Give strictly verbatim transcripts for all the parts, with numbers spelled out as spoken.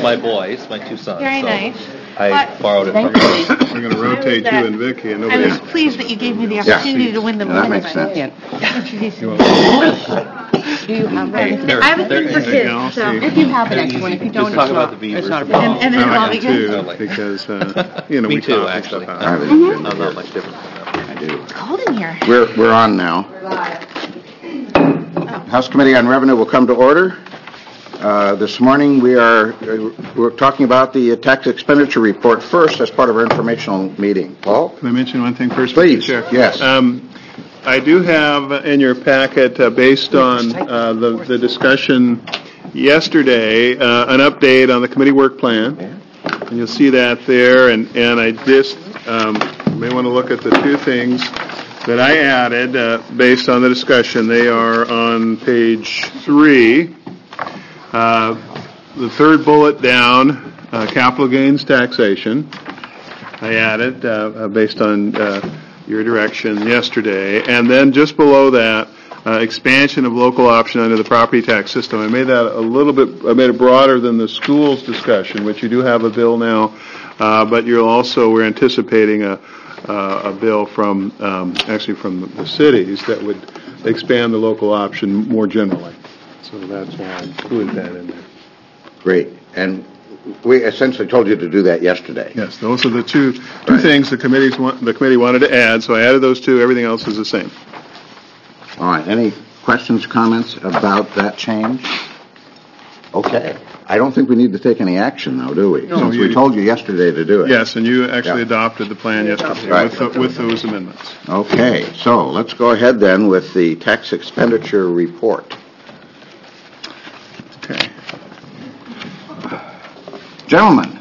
to my boys, my two sons. Very so nice. I But borrowed it from them. We're going to rotate you and Vicky, and I nobody was else. pleased that you gave me the Yeah. opportunity to win the Yeah, that bonus. makes sense. Introduce you. Do you have Hey, one? they're- I have a they're thing for easy. kids, so. If you have an extra one, if you Just don't, it's talk about not, the it's not a beavers. problem. And, and then I I'll like be it good. too, because, uh, you know, Me we too, talk and actually. stuff I out. have it Mm-hmm. No, not much different from them. I do. It's cold in here. We're, we're on now. House Committee on Revenue will come to order. Uh, this morning we are uh, we're talking about the tax expenditure report first as part of our informational meeting. Paul? Can I mention one thing first, Please, Mister Chair? yes. Um, I do have in your packet, uh, based on uh, the, the discussion yesterday, uh, an update on the committee work plan. And you'll see that there, and, and I just um, may want to look at the two things that I added uh, based on the discussion. They are on page three. Uh, the third bullet down, uh, capital gains taxation. I added uh, uh, based on uh, your direction yesterday. And then just below that, uh, expansion of local option under the property tax system. I made that a little bit, I made it broader than the schools discussion, which you do have a bill now, uh, but you're also, we're anticipating a, uh, a bill from, um, actually from the cities that would expand the local option more generally. So that's why I included that in there. Great. And we essentially told you to do that yesterday. Yes, those are the two two things the committees want, the committee wanted to add. So I added those two. Everything else is the same. All right. Any questions, comments about that change? Okay. I don't think we need to take any action, though, do we? No, Since you- we told you yesterday to do it. Yes, and you actually Yeah. adopted the plan yesterday Right. with, the, with those amendments. Okay. So let's go ahead then with the tax expenditure report. Okay. Gentlemen.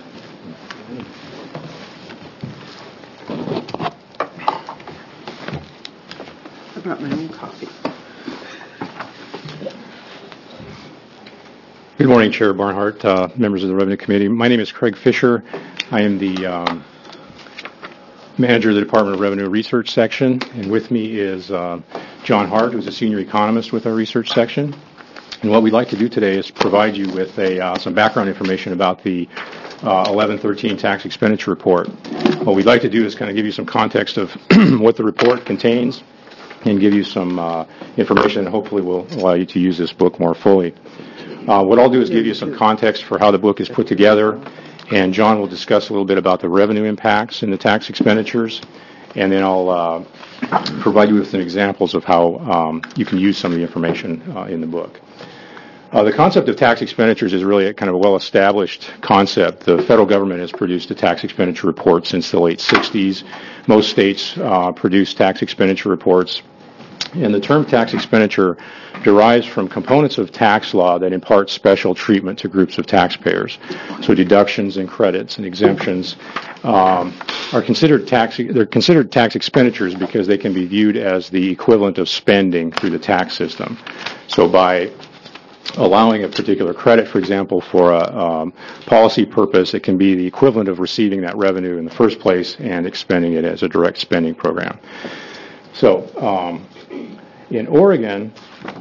I brought my own coffee. Good morning, Chair Barnhart, uh, members of the Revenue Committee. My name is Craig Fisher. I am the um, manager of the Department of Revenue Research Section, and with me is uh, John Hart, who's a senior economist with our research section. And what we'd like to do today is provide you with a, uh, some background information about the uh, eleven thirteen tax expenditure report. What we'd like to do is kind of give you some context of what the report contains and give you some uh, information that hopefully will allow you to use this book more fully. Uh, what I'll do is give you some context for how the book is put together, and John will discuss a little bit about the revenue impacts in the tax expenditures, and then I'll uh, provide you with some examples of how um, you can use some of the information uh, in the book. Uh, the concept of tax expenditures is really a kind of a well-established concept. The federal government has produced a tax expenditure report since the late sixties. Most states uh, produce tax expenditure reports. And the term tax expenditure derives from components of tax law that impart special treatment to groups of taxpayers. So deductions and credits and exemptions um, are considered tax. They're considered tax expenditures because they can be viewed as the equivalent of spending through the tax system. So by allowing a particular credit, for example, for a um, policy purpose, it can be the equivalent of receiving that revenue in the first place and expending it as a direct spending program. So um, in Oregon,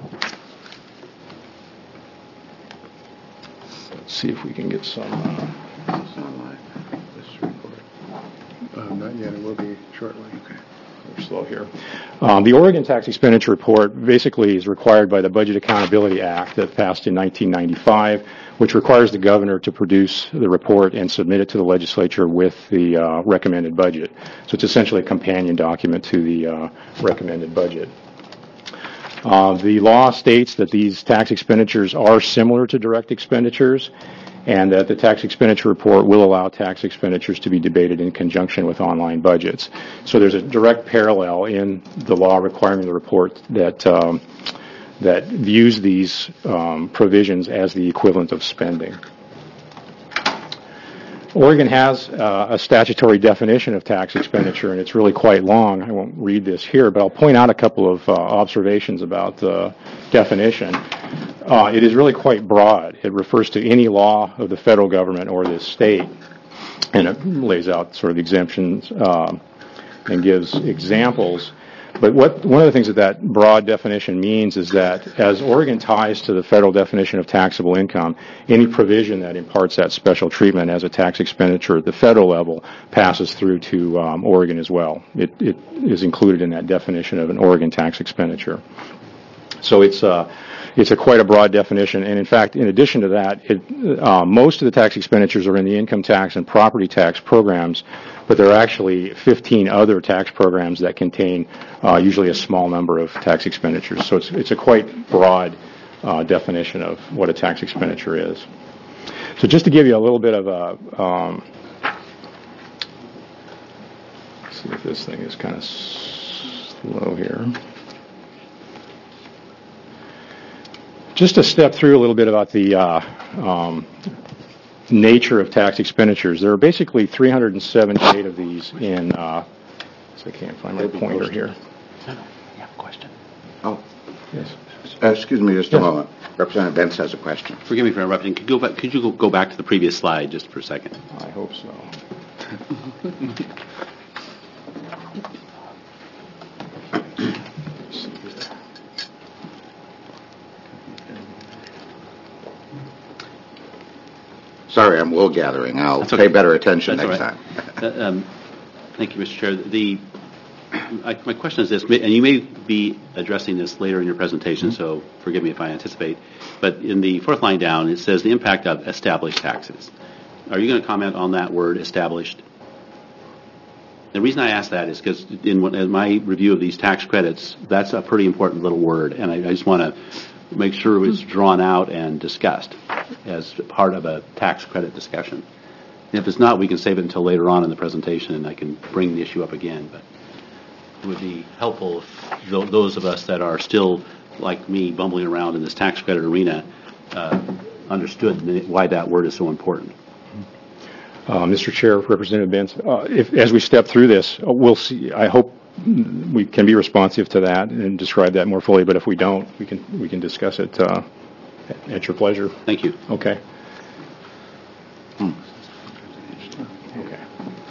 let's see if we can get some. Uh, Uh, not yet. It will be shortly. Okay. We're slow here. Um, the Oregon Tax Expenditure Report basically is required by the Budget Accountability Act that passed in nineteen ninety-five, which requires the governor to produce the report and submit it to the legislature with the uh, recommended budget. So it's essentially a companion document to the uh, recommended budget. Uh, the law states that these tax expenditures are similar to direct expenditures, and that the tax expenditure report will allow tax expenditures to be debated in conjunction with online budgets. So there's a direct parallel in the law requiring the report that um, that views these um, provisions as the equivalent of spending. Oregon has uh, a statutory definition of tax expenditure, and it's really quite long. I won't read this here, but I'll point out a couple of uh, observations about the definition. Uh, it is really quite broad. It refers to any law of the federal government or the state, and it lays out sort of exemptions uh, and gives examples. But what one of the things that that broad definition means is that as Oregon ties to the federal definition of taxable income, any provision that imparts that special treatment as a tax expenditure at the federal level passes through to um, Oregon as well. It, it is included in that definition of an Oregon tax expenditure. So it's uh, it's a quite a broad definition, and in fact, in addition to that, it, uh, most of the tax expenditures are in the income tax and property tax programs, but there are actually fifteen other tax programs that contain uh, usually a small number of tax expenditures. So it's it's a quite broad uh, definition of what a tax expenditure is. So just to give you a little bit of a, um, let's see if this thing is kind of slow here. Just to step through a little bit about the uh, um, nature of tax expenditures. There are basically three hundred seventy-eight of these in, uh, so I can't find my pointer here. You have a question? Oh, Yes. uh, excuse me just a Yes. moment. Representative Benz has a question. Forgive me for interrupting. Could, go back, could you go, go back to the previous slide just for a second? I hope so. Sorry, I'm wool gathering. I'll That's okay. pay better attention That's next all time. right. Uh, um, Thank you, Mister Chair. The, I, my question is this, and you may be addressing this later in your presentation, so forgive me if I anticipate, but in the fourth line down, it says the impact of established taxes. Are you going to comment on that word, established? The reason I ask that is because in, what- in my review of these tax credits, that's a pretty important little word, and I, I just want to make sure it's drawn out and discussed as part of a tax credit discussion. If it's not, we can save it until later on in the presentation, and I can bring the issue up again. But it would be helpful if tho- those of us that are still, like me, bumbling around in this tax credit arena, uh, understood the- why that word is so important. Uh, Mister Chair, Representative Benz, uh, if, as we step through this, uh, we'll see. I hope we can be responsive to that and describe that more fully. But if we don't, we can we can discuss it uh, at your pleasure. Thank you. Okay. Okay.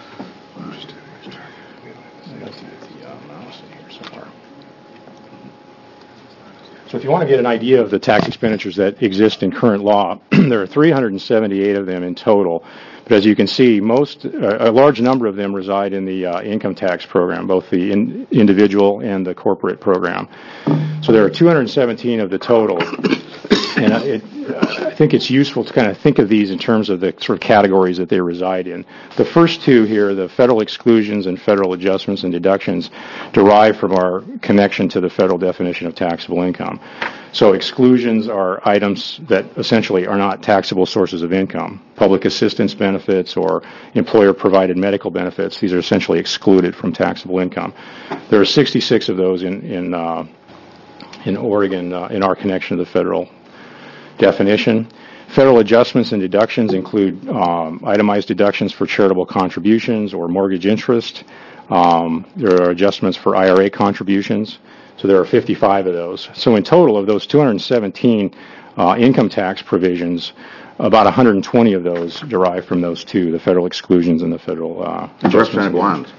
So if you want to get an idea of the tax expenditures that exist in current law, there are three hundred seventy-eight of them in total. But as you can see, most, uh, a large number of them reside in the uh, income tax program, both the in, individual and the corporate program. So there are two hundred seventeen of the total. And uh, it, I think it's useful to kind of think of these in terms of the sort of categories that they reside in. The first two here, the federal exclusions and federal adjustments and deductions, derive from our connection to the federal definition of taxable income. So exclusions are items that essentially are not taxable sources of income. Public assistance benefits or employer-provided medical benefits, these are essentially excluded from taxable income. There are sixty-six of those in, in, uh, in Oregon uh, in our connection to the federal definition. Federal adjustments and deductions include um, itemized deductions for charitable contributions or mortgage interest. Um, there are adjustments for I R A contributions. So there are fifty-five of those. So in total of those two hundred seventeen uh, income tax provisions, about one hundred twenty of those derive from those two, the federal exclusions and the federal uh, adjustments. Representative Wand.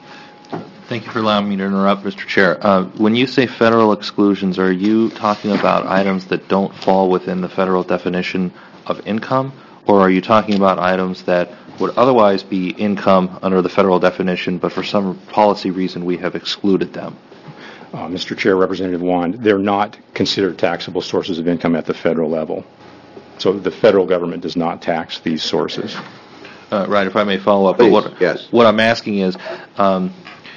Thank you for allowing me to interrupt, Mister Chair. Uh, when you say federal exclusions, are you talking about items that don't fall within the federal definition of income, or are you talking about items that would otherwise be income under the federal definition, but for some policy reason we have excluded them? Uh, Mister Chair, Representative Wand, they're not considered taxable sources of income at the federal level. So the federal government does not tax these sources. Uh, right, if I may follow up. Please, but what, yes. What I'm asking is, um,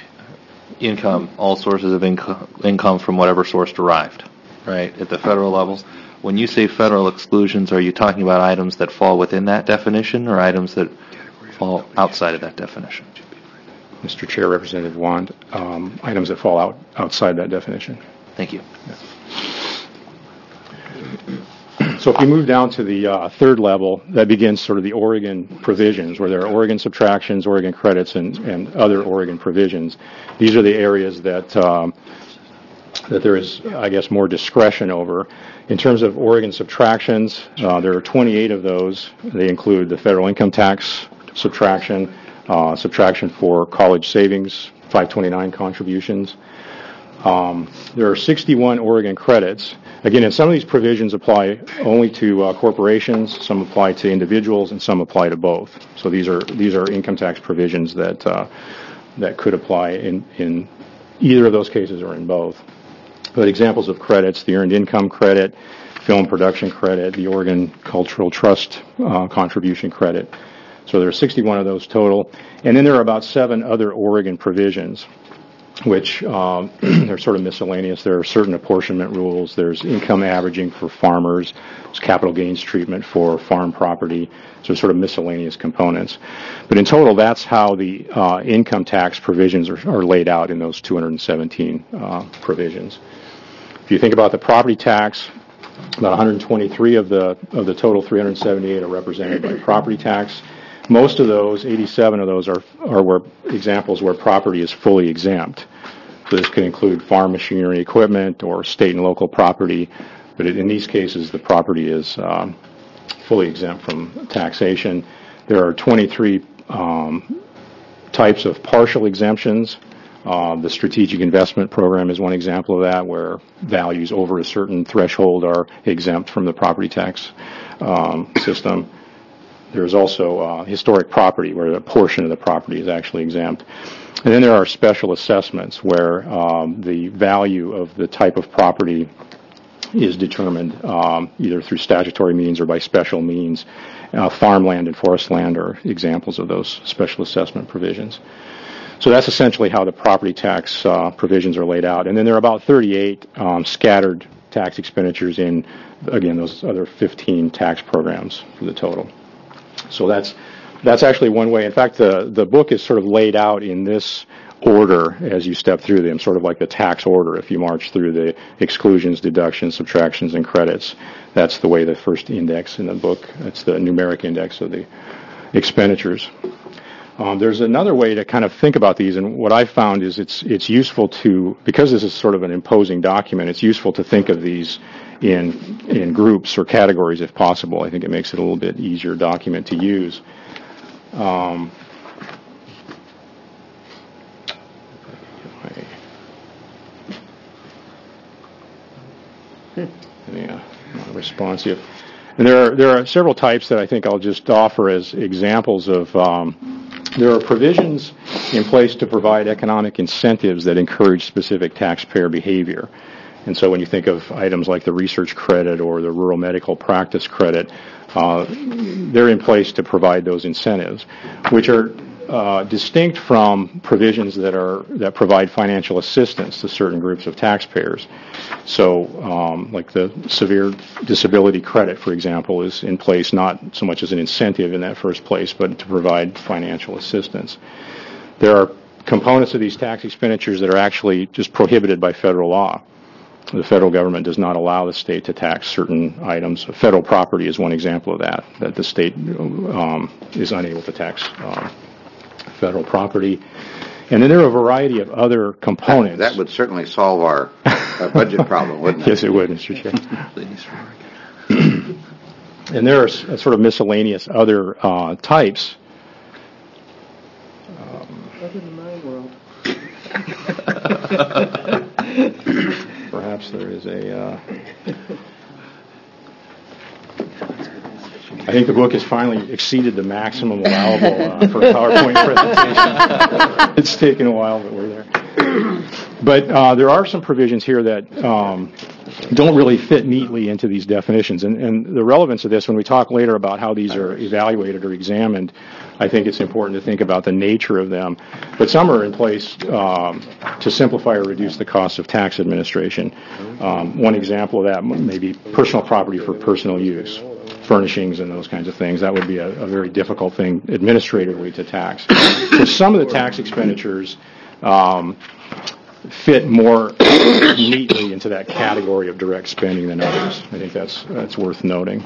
income, all sources of inco- income from whatever source derived, right, at the federal level. When you say federal exclusions, are you talking about items that fall within that definition or items that fall outside of that definition? Mister Chair, Representative Wand, um, items that fall out outside that definition. Thank you. So if we move down to the uh, third level, that begins sort of the Oregon provisions, where there are Oregon subtractions, Oregon credits, and, and other Oregon provisions. These are the areas that um, that there is, I guess, more discretion over. In terms of Oregon subtractions, uh, there are twenty-eight of those. They include the federal income tax subtraction, uh, subtraction for college savings, five twenty-nine contributions, Um, there are sixty-one Oregon credits. Again, and some of these provisions apply only to uh, corporations, some apply to individuals, and some apply to both. So these are these are income tax provisions that uh, that could apply in, in either of those cases or in both. But examples of credits: the Earned Income Credit, Film Production Credit, the Oregon Cultural Trust uh, Contribution Credit. So there are sixty-one of those total, and then there are about seven other Oregon provisions, which um, they're sort of miscellaneous. There are certain apportionment rules. There's income averaging for farmers. There's capital gains treatment for farm property. So sort of miscellaneous components. But in total, that's how the uh, income tax provisions are, are laid out in those two hundred seventeen uh, provisions. If you think about the property tax, about one hundred twenty-three of the of the total three hundred seventy-eight are represented by property tax. Most of those, eighty-seven of those, are are where examples where property is fully exempt. So this could include farm machinery, equipment, or state and local property. But in these cases, the property is um, fully exempt from taxation. There are twenty-three um, types of partial exemptions. Uh, the Strategic Investment Program is one example of that, where values over a certain threshold are exempt from the property tax um, system. There's also uh, historic property, where a portion of the property is actually exempt. And then there are special assessments, where um, the value of the type of property is determined um, either through statutory means or by special means. Uh, farmland and forest land are examples of those special assessment provisions. So that's essentially how the property tax uh, provisions are laid out. And then there are about thirty-eight um, scattered tax expenditures in, again, those other fifteen tax programs for the total. So that's that's actually one way. In fact, the, the book is sort of laid out in this order as you step through them, sort of like the tax order. If you march through the exclusions, deductions, subtractions, and credits, that's the way the first index in the book, it's the numeric index of the expenditures. Um, there's another way to kind of think about these, and what I found is it's it's useful to, because this is sort of an imposing document, it's useful to think of these in in groups or categories if possible. I think it makes it a little bit easier document to use. Um, yeah, not responsive. And there are there are several types that I think I'll just offer as examples of. Um, there are provisions in place to provide economic incentives that encourage specific taxpayer behavior. And so when you think of items like the research credit or the rural medical practice credit, uh, they're in place to provide those incentives, which are uh, distinct from provisions that are that provide financial assistance to certain groups of taxpayers. So, um, like the severe disability credit, for example, is in place not so much as an incentive in that first place, but to provide financial assistance. There are components of these tax expenditures that are actually just prohibited by federal law. The federal government does not allow the state to tax certain items. Federal property is one example of that, that the state um, is unable to tax uh, federal property. And then there are a variety of other components. That would certainly solve our uh, budget problem, wouldn't it? Yes, it would, Mister Chair. And there are s- sort of miscellaneous other uh, types. Um, Other than my world. Perhaps there is a... Uh, I think the book has finally exceeded the maximum allowable uh, for a PowerPoint presentation. It's taken a while, but we're there. But uh, there are some provisions here that um, don't really fit neatly into these definitions. And, and the relevance of this, when we talk later about how these are evaluated or examined, I think it's important to think about the nature of them. But some are in place um, to simplify or reduce the cost of tax administration. Um, one example of that may be personal property for personal use, furnishings and those kinds of things. That would be a, a very difficult thing administratively to tax. So some of the tax expenditures um, fit more neatly into that category of direct spending than others. I think that's that's worth noting.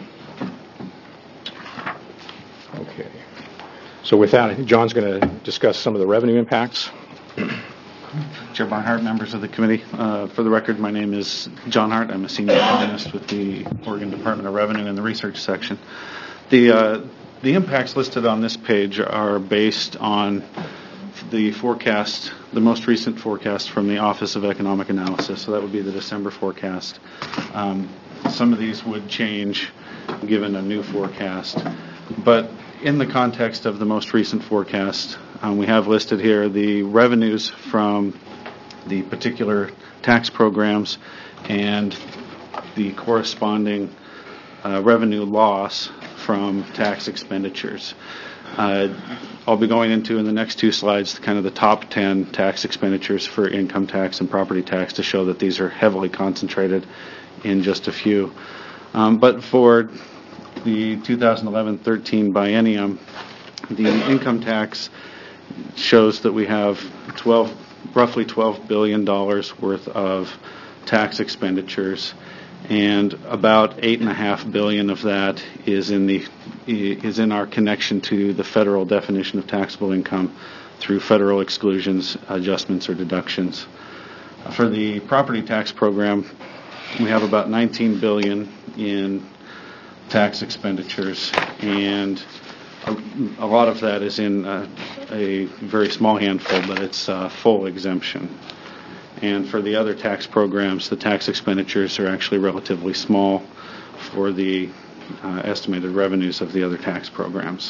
Okay. So with that, I think John's going to discuss some of the revenue impacts. Chair Barnhart, members of the committee. Uh, for the record, my name is John Hart. I'm a senior economist with the Oregon Department of Revenue in the research section. The uh, the impacts listed on this page are based on the forecast, the most recent forecast from the Office of Economic Analysis, so that would be the December forecast. Um, some of these would change given a new forecast, but in the context of the most recent forecast, um, we have listed here the revenues from the particular tax programs and the corresponding uh, revenue loss from tax expenditures. Uh, I'll be going into in the next two slides kind of the top ten tax expenditures for income tax and property tax to show that these are heavily concentrated in just a few. Um, but for the two thousand eleven thirteen biennium, the income tax shows that we have twelve, roughly twelve billion dollars worth of tax expenditures, and about eight and a half billion of that is in the is in our connection to the federal definition of taxable income through federal exclusions, adjustments, or deductions. For the property tax program, we have about nineteen billion in tax expenditures, and a, a lot of that is in uh, a very small handful, but it's uh, full exemption. And for the other tax programs, the tax expenditures are actually relatively small for the uh, estimated revenues of the other tax programs.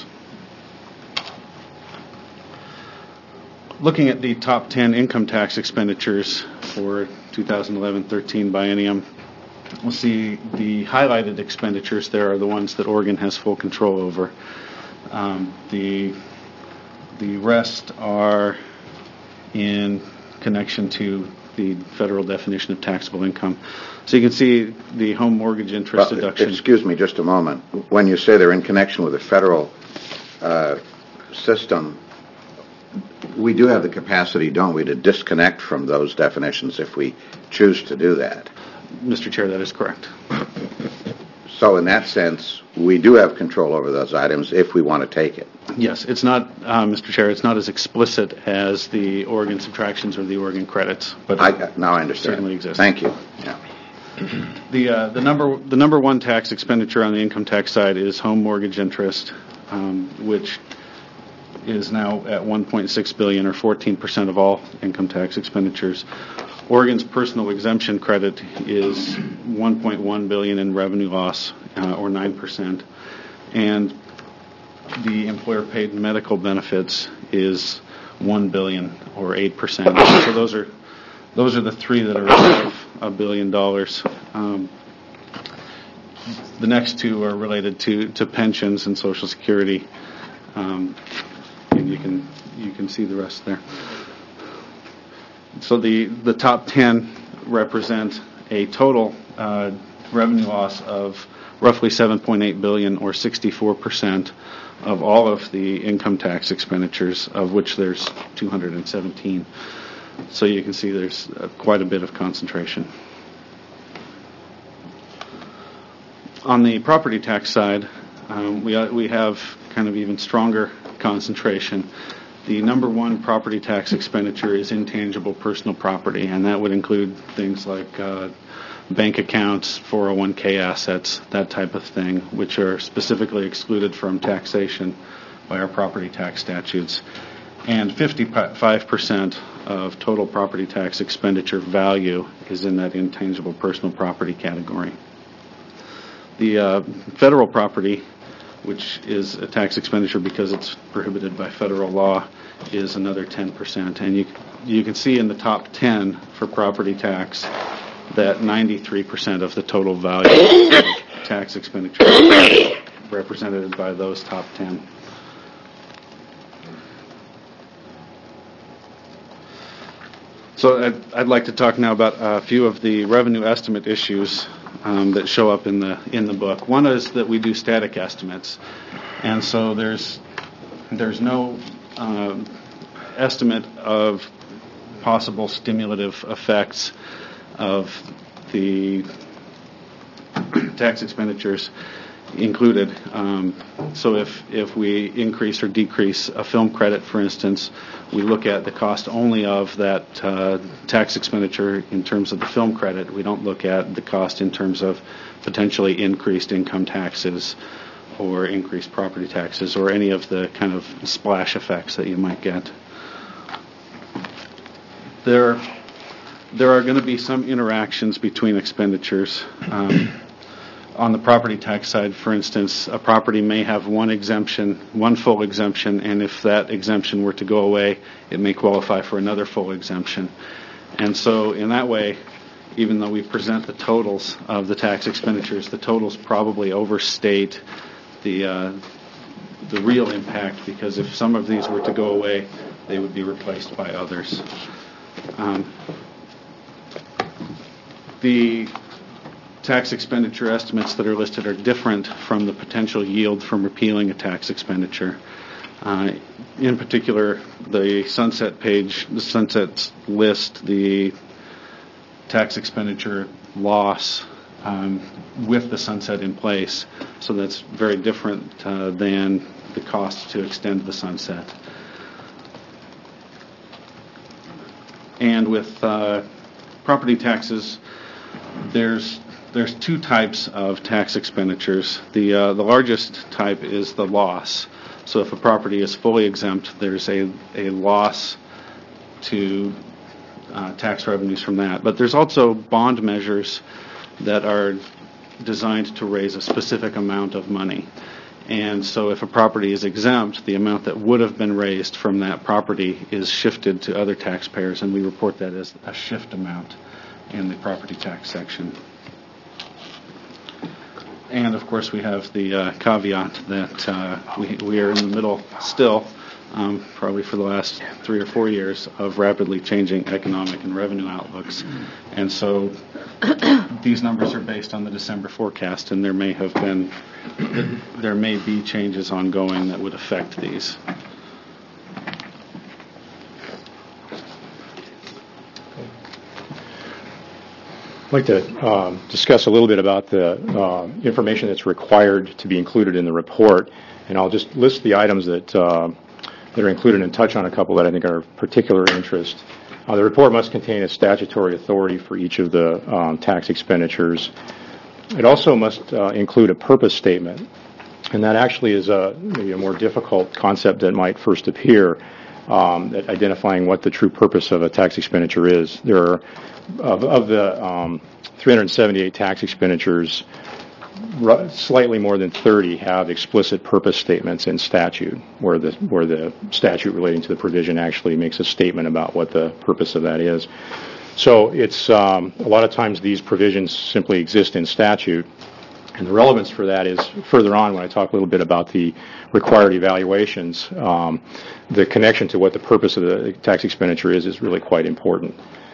Looking at the top ten income tax expenditures for two thousand eleven thirteen biennium, we'll see the highlighted expenditures there are the ones that Oregon has full control over. Um, the the rest are in connection to the federal definition of taxable income. So you can see the home mortgage interest Well, deduction. excuse me just a moment. When you say they're in connection with the federal uh, system, we do have the capacity, don't we, to disconnect from those definitions if we choose to do that. Mister Chair, that is correct. So in that sense, we do have control over those items if we want to take it. Yes, it's not, uh, Mister Chair, it's not as explicit as the Oregon subtractions or the Oregon credits, but I, now I understand. certainly exists. Thank you. Yeah. The uh, the number the number one tax expenditure on the income tax side is home mortgage interest, um, which is now at one point six billion dollars or fourteen percent of all income tax expenditures. Oregon's personal exemption credit is one point one billion dollars in revenue loss, uh, or nine percent, and the employer-paid medical benefits is one billion dollars or eight percent. So those are those are the three that are above a billion dollars. Um, the next two are related to, to pensions and Social Security, um, and you can you can see the rest there. So the, the top ten represent a total uh, revenue loss of roughly seven point eight billion dollars or sixty-four percent of all of the income tax expenditures, of which there's two hundred seventeen. So you can see there's uh, quite a bit of concentration. On the property tax side, um, we, uh, we have kind of even stronger concentration. The number one property tax expenditure is intangible personal property, and that would include things like uh, bank accounts, four oh one k assets, that type of thing, which are specifically excluded from taxation by our property tax statutes. And fifty-five percent of total property tax expenditure value is in that intangible personal property category. The uh, federal property, which is a tax expenditure because it's prohibited by federal law, is another ten percent. And you you can see in the top ten for property tax that ninety-three percent of the total value of tax expenditure is represented by those top ten. So I'd, I'd like to talk now about a few of the revenue estimate issues um, that show up in the in the book. One is that we do static estimates, and so there's there's no uh, estimate of possible stimulative effects of the tax expenditures included. Um, so if if we increase or decrease a film credit, for instance, we look at the cost only of that uh, tax expenditure in terms of the film credit. We don't look at the cost in terms of potentially increased income taxes or increased property taxes or any of the kind of splash effects that you might get. there, there are going to be some interactions between expenditures. Um, on the property tax side, for instance, a property may have one exemption, one full exemption, and if that exemption were to go away, it may qualify for another full exemption. And so in that way, even though we present the totals of the tax expenditures, the totals probably overstate the uh, the real impact, because if some of these were to go away, they would be replaced by others. Um, the tax expenditure estimates that are listed are different from the potential yield from repealing a tax expenditure. Uh, in particular, the sunset page, the sunset list, the tax expenditure loss um, with the sunset in place. So that's very different uh, than the cost to extend the sunset. And with uh, property taxes, there's there's two types of tax expenditures. The uh, the largest type is the loss. So if a property is fully exempt, there's a a loss to uh, tax revenues from that. But there's also bond measures that are designed to raise a specific amount of money. And so if a property is exempt, the amount that would have been raised from that property is shifted to other taxpayers, and we report that as a shift amount in the property tax section. And of course we have the uh, caveat that uh, we, we are in the middle still, um, probably for the last three or four years, of rapidly changing economic and revenue outlooks. And so these numbers are based on the December forecast, and there may have been, there may be changes ongoing that would affect these. I'd like to um, discuss a little bit about the uh, information that's required to be included in the report, and I'll just list the items that uh, that are included and touch on a couple that I think are of particular interest. Uh, the report must contain a statutory authority for each of the um, tax expenditures. It also must uh, include a purpose statement, and that actually is a maybe a more difficult concept than might first appear, um, at identifying what the true purpose of a tax expenditure is. There are Of, of the um, three hundred seventy-eight tax expenditures, r- slightly more than thirty have explicit purpose statements in statute, where the where the statute relating to the provision actually makes a statement about what the purpose of that is. So it's um, a lot of times these provisions simply exist in statute, and the relevance for that is further on when I talk a little bit about the required evaluations. Um, the connection to what the purpose of the tax expenditure is is really quite important.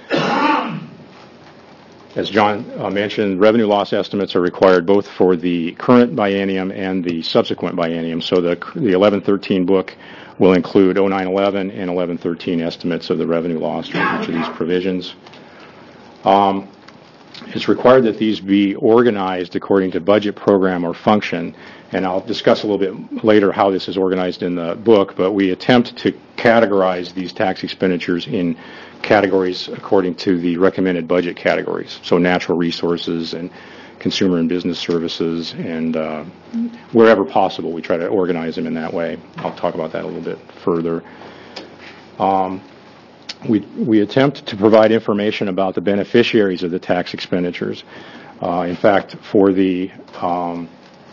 As John uh, mentioned, revenue loss estimates are required both for the current biennium and the subsequent biennium. So the the eleven thirteen book will include oh nine eleven and eleven thirteen estimates of the revenue loss for each of these provisions. Um, it's required that these be organized according to budget, program, or function. And I'll discuss a little bit later how this is organized in the book, but we attempt to categorize these tax expenditures in categories according to the recommended budget categories. So natural resources and consumer and business services, and uh, wherever possible, we try to organize them in that way. I'll talk about that a little bit further. Um, we, we attempt to provide information about the beneficiaries of the tax expenditures. Uh, in fact, for the um,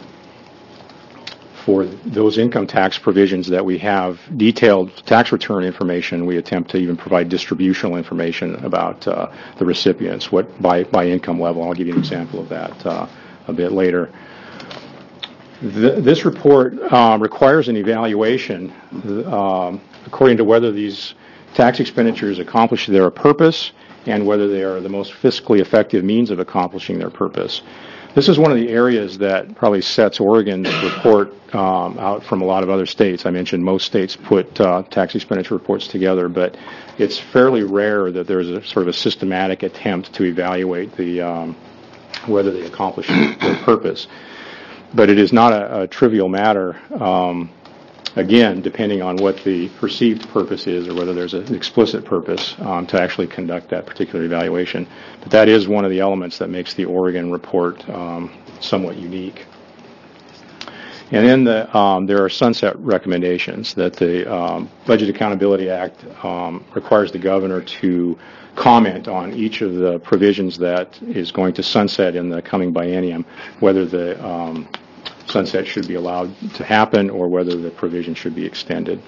For those income tax provisions that we have detailed tax return information, we attempt to even provide distributional information about uh, the recipients, what by, by income level. I'll give you an example of that uh, a bit later. The, this report uh, requires an evaluation um, according to whether these tax expenditures accomplish their purpose and whether they are the most fiscally effective means of accomplishing their purpose. This is one of the areas that probably sets Oregon's report um, out from a lot of other states. I mentioned most states put uh, tax expenditure reports together, but it's fairly rare that there's a sort of a systematic attempt to evaluate the um, whether they accomplish their purpose. But it is not a, a trivial matter, um, again, depending on what the perceived purpose is or whether there's an explicit purpose um, to actually conduct that particular evaluation. But that is one of the elements that makes the Oregon report um, somewhat unique. And then the, um, there are sunset recommendations that the um, Budget Accountability Act um, requires the governor to comment on each of the provisions that is going to sunset in the coming biennium, whether the um, sunset should be allowed to happen or whether the provision should be extended.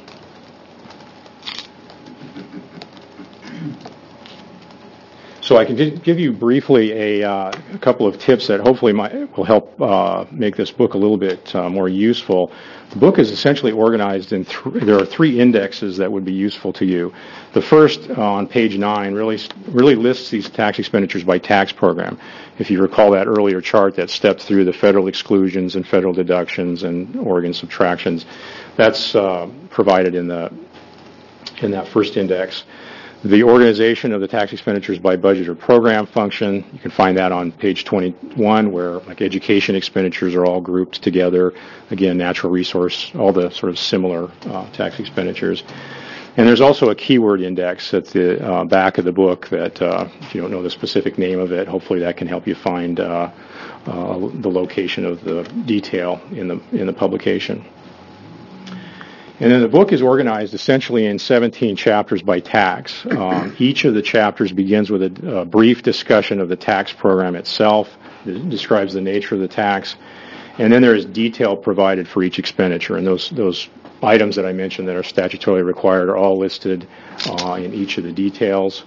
So I can give you briefly a, uh, a couple of tips that hopefully might, will help uh, make this book a little bit uh, more useful. The book is essentially organized in th- there are three indexes that would be useful to you. The first uh, on page nine really really lists these tax expenditures by tax program. If you recall that earlier chart that stepped through the federal exclusions and federal deductions and Oregon subtractions, that's uh, provided in the in that first index. The organization of the tax expenditures by budget or program function, you can find that on page twenty-one, where like education expenditures are all grouped together. Again, natural resource, all the sort of similar uh, tax expenditures. And there's also a keyword index at the uh, back of the book that, uh, if you don't know the specific name of it, hopefully that can help you find uh, uh, the location of the detail in the in the publication. And then the book is organized essentially in seventeen chapters by tax. Um, each of the chapters begins with a, a brief discussion of the tax program itself. It describes the nature of the tax. And then there is detail provided for each expenditure. And those those items that I mentioned that are statutorily required are all listed uh, in each of the details.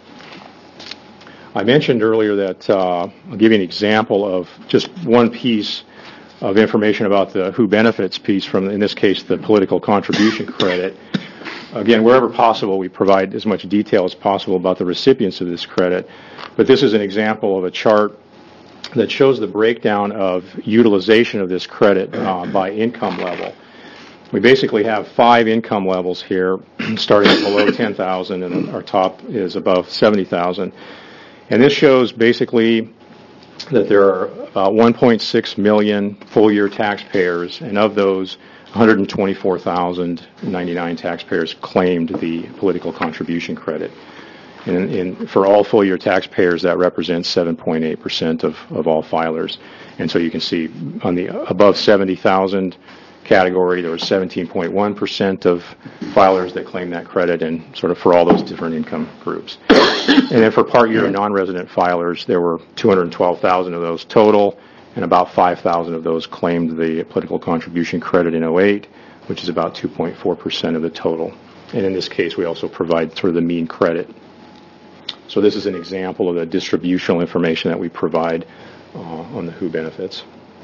I mentioned earlier that uh, I'll give you an example of just one piece of information about the who benefits piece from, in this case, the political contribution credit. Again, wherever possible, we provide as much detail as possible about the recipients of this credit. But this is an example of a chart that shows the breakdown of utilization of this credit uh, by income level. We basically have five income levels here, starting at below ten thousand, and our top is above seventy thousand. And this shows basically that there are about one point six million full-year taxpayers, and of those, one hundred twenty-four thousand ninety-nine taxpayers claimed the political contribution credit. And in, for all full-year taxpayers, that represents seven point eight percent of, of all filers. And so you can see on the above seventy thousand category, there was seventeen point one percent of filers that claimed that credit, and sort of for all those different income groups. And then for part year non-resident filers, there were two hundred twelve thousand of those total, and about five thousand of those claimed the political contribution credit in oh eight, which is about two point four percent of the total. And in this case, we also provide sort of the mean credit. So this is an example of the distributional information that we provide uh, on the who benefits.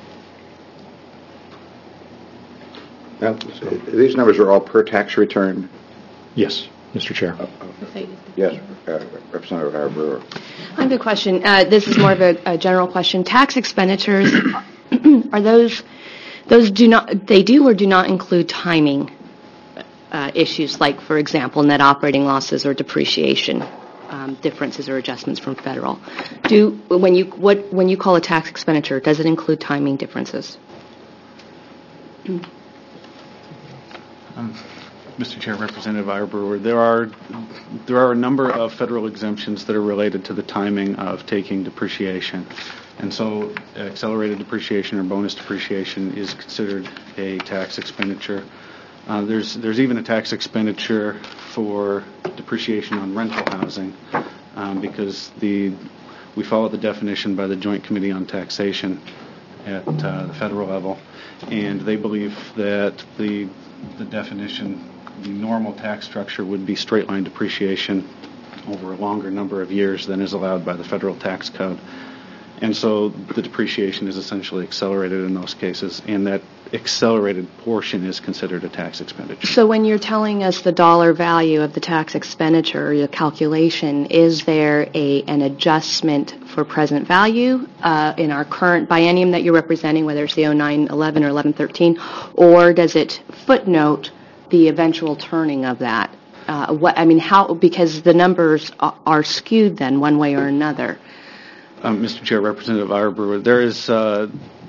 Now, these numbers are all per tax return? Yes, Mister Chair. Uh, yes, uh, Representative Howard Brewer. I have a question. Uh, this is more of a, a general question. Tax expenditures, are those, those do not, they do or do not include timing uh, issues, like, for example, net operating losses or depreciation um, differences or adjustments from federal? Do, when you, what, when you call a tax expenditure, does it include timing differences? Um, Mister Chair, Representative Brewer, there are there are a number of federal exemptions that are related to the timing of taking depreciation, and so accelerated depreciation or bonus depreciation is considered a tax expenditure. Uh, there's there's even a tax expenditure for depreciation on rental housing, um, because the we follow the definition by the Joint Committee on Taxation at uh, the federal level, and they believe that the the definition, the normal tax structure would be straight line depreciation over a longer number of years than is allowed by the federal tax code. And so the depreciation is essentially accelerated in those cases, and that accelerated portion is considered a tax expenditure. So when you're telling us the dollar value of the tax expenditure, your calculation, is there a an adjustment for present value uh, in our current biennium that you're representing, whether it's the oh nine eleven or eleven thirteen, or does it footnote the eventual turning of that? Uh, what I mean, how, because the numbers are, are skewed then one way or another. Um, Mister Chair, Representative Brewer, there is uh,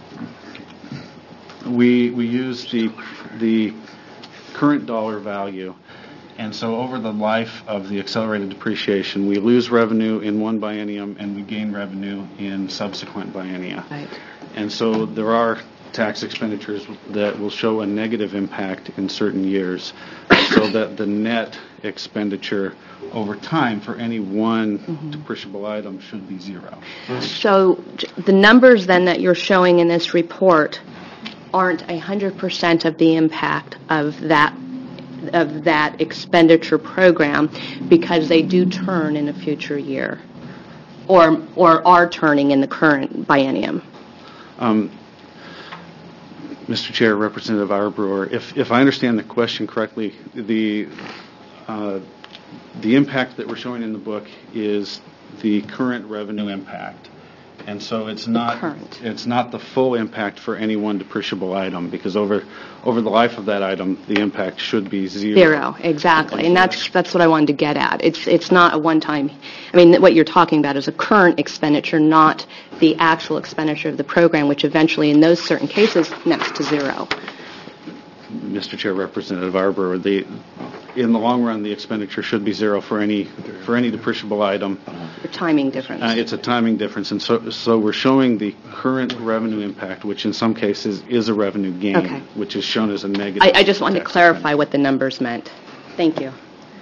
we we use the the current dollar value, and so over the life of the accelerated depreciation, we lose revenue in one biennium and we gain revenue in subsequent biennia. Right. And so there are tax expenditures that will show a negative impact in certain years, so that the net expenditure over time for any one Mm-hmm. depreciable item should be zero. So j- the numbers then that you're showing in this report aren't one hundred percent of the impact of that of that expenditure program, because they do turn in a future year, or or are turning in the current biennium. Um, Mister Chair, Representative Auerbrewer, if, if I understand the question correctly, the uh, the impact that we're showing in the book is the current revenue impact, and so it's not current. it's not the full impact for any one depreciable item, because over over the life of that item, the impact should be zero. Zero, exactly, and that's that's what I wanted to get at. It's it's not a one-time. I mean, what you're talking about is a current expenditure, not the actual expenditure of the program, which eventually, in those certain cases, nets to zero. Mister Chair, Representative Auerbrewer, the in the long run, the expenditure should be zero for any for any depreciable item. The timing difference. Uh, it's a timing difference, and so so we're showing the current revenue impact, which in some cases is a revenue gain, Okay. which is shown as a negative. I, I just wanted to tax clarify what the numbers meant. Thank you.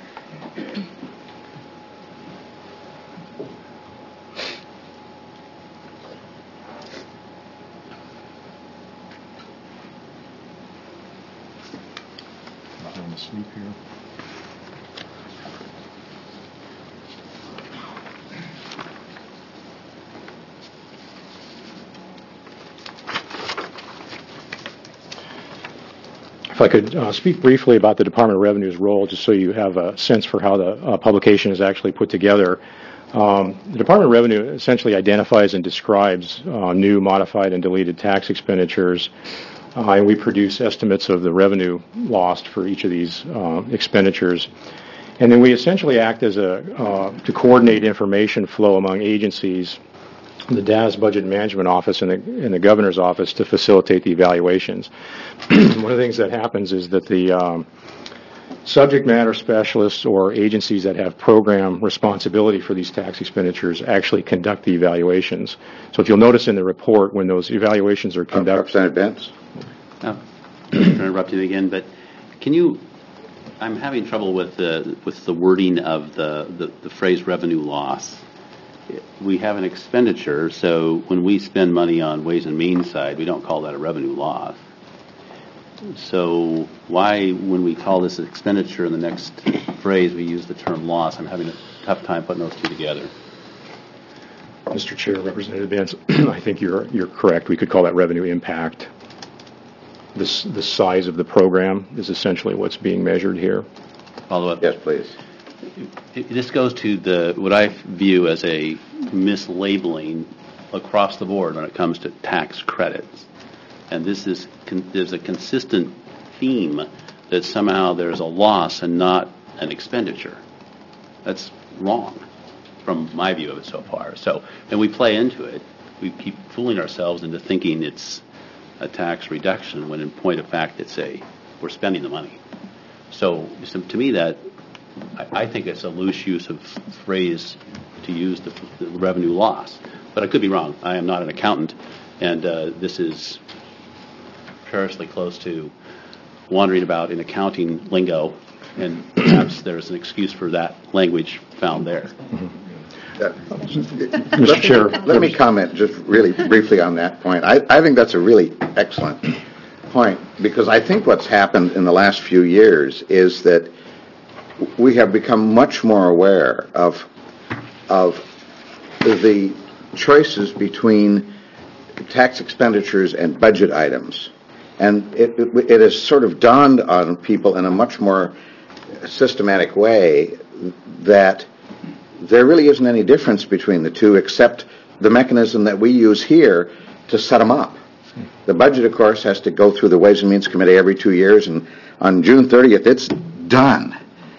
On the sleep here. If I could uh, speak briefly about the Department of Revenue's role, just so you have a sense for how the uh, publication is actually put together. Um, the Department of Revenue essentially identifies and describes uh, new, modified, and deleted tax expenditures, uh, and we produce estimates of the revenue lost for each of these uh, expenditures. And then we essentially act as a uh, to coordinate information flow among agencies, the D A S Budget Management Office and the, and the Governor's Office, to facilitate the evaluations. One of the things that happens is that the um, subject matter specialists or agencies that have program responsibility for these tax expenditures actually conduct the evaluations. So if you'll notice in the report, when those evaluations are Uh, conducted... Representative Benz? Oh, I'm going to interrupt you again, but can you, I'm having trouble with the, with the wording of the, the, the phrase revenue loss. We have an expenditure, so when we spend money on Ways and Means side, we don't call that a revenue loss. So why, when we call this expenditure in the next phrase, we use the term loss? I'm having a tough time putting those two together. Mister Chair, Representative Benz, I think you're you're correct. We could call that revenue impact. This the size of the program is essentially what's being measured here. Follow up? Yes, please. It- This goes to the what I view as a mislabeling across the board when it comes to tax credits. And this is con- there's a consistent theme that somehow there's a loss and not an expenditure. That's wrong from my view of it so far. So, and we play into it. We keep fooling ourselves into thinking it's a tax reduction when in point of fact it's a we're spending the money. So, so to me that I, I think it's a loose use of phrase to use the, the revenue loss. But I could be wrong. I am not an accountant, and uh, this is perilously close to wandering about in accounting lingo, and perhaps there's an excuse for that language found there. Uh, Mister Chair. Let me comment just really briefly on that point. I, I think that's a really excellent point, because I think what's happened in the last few years is that we have become much more aware of of the choices between tax expenditures and budget items. And it, it, it has sort of dawned on people in a much more systematic way that there really isn't any difference between the two except the mechanism that we use here to set them up. The budget, of course, has to go through the Ways and Means Committee every two years, and on June thirtieth, it's done.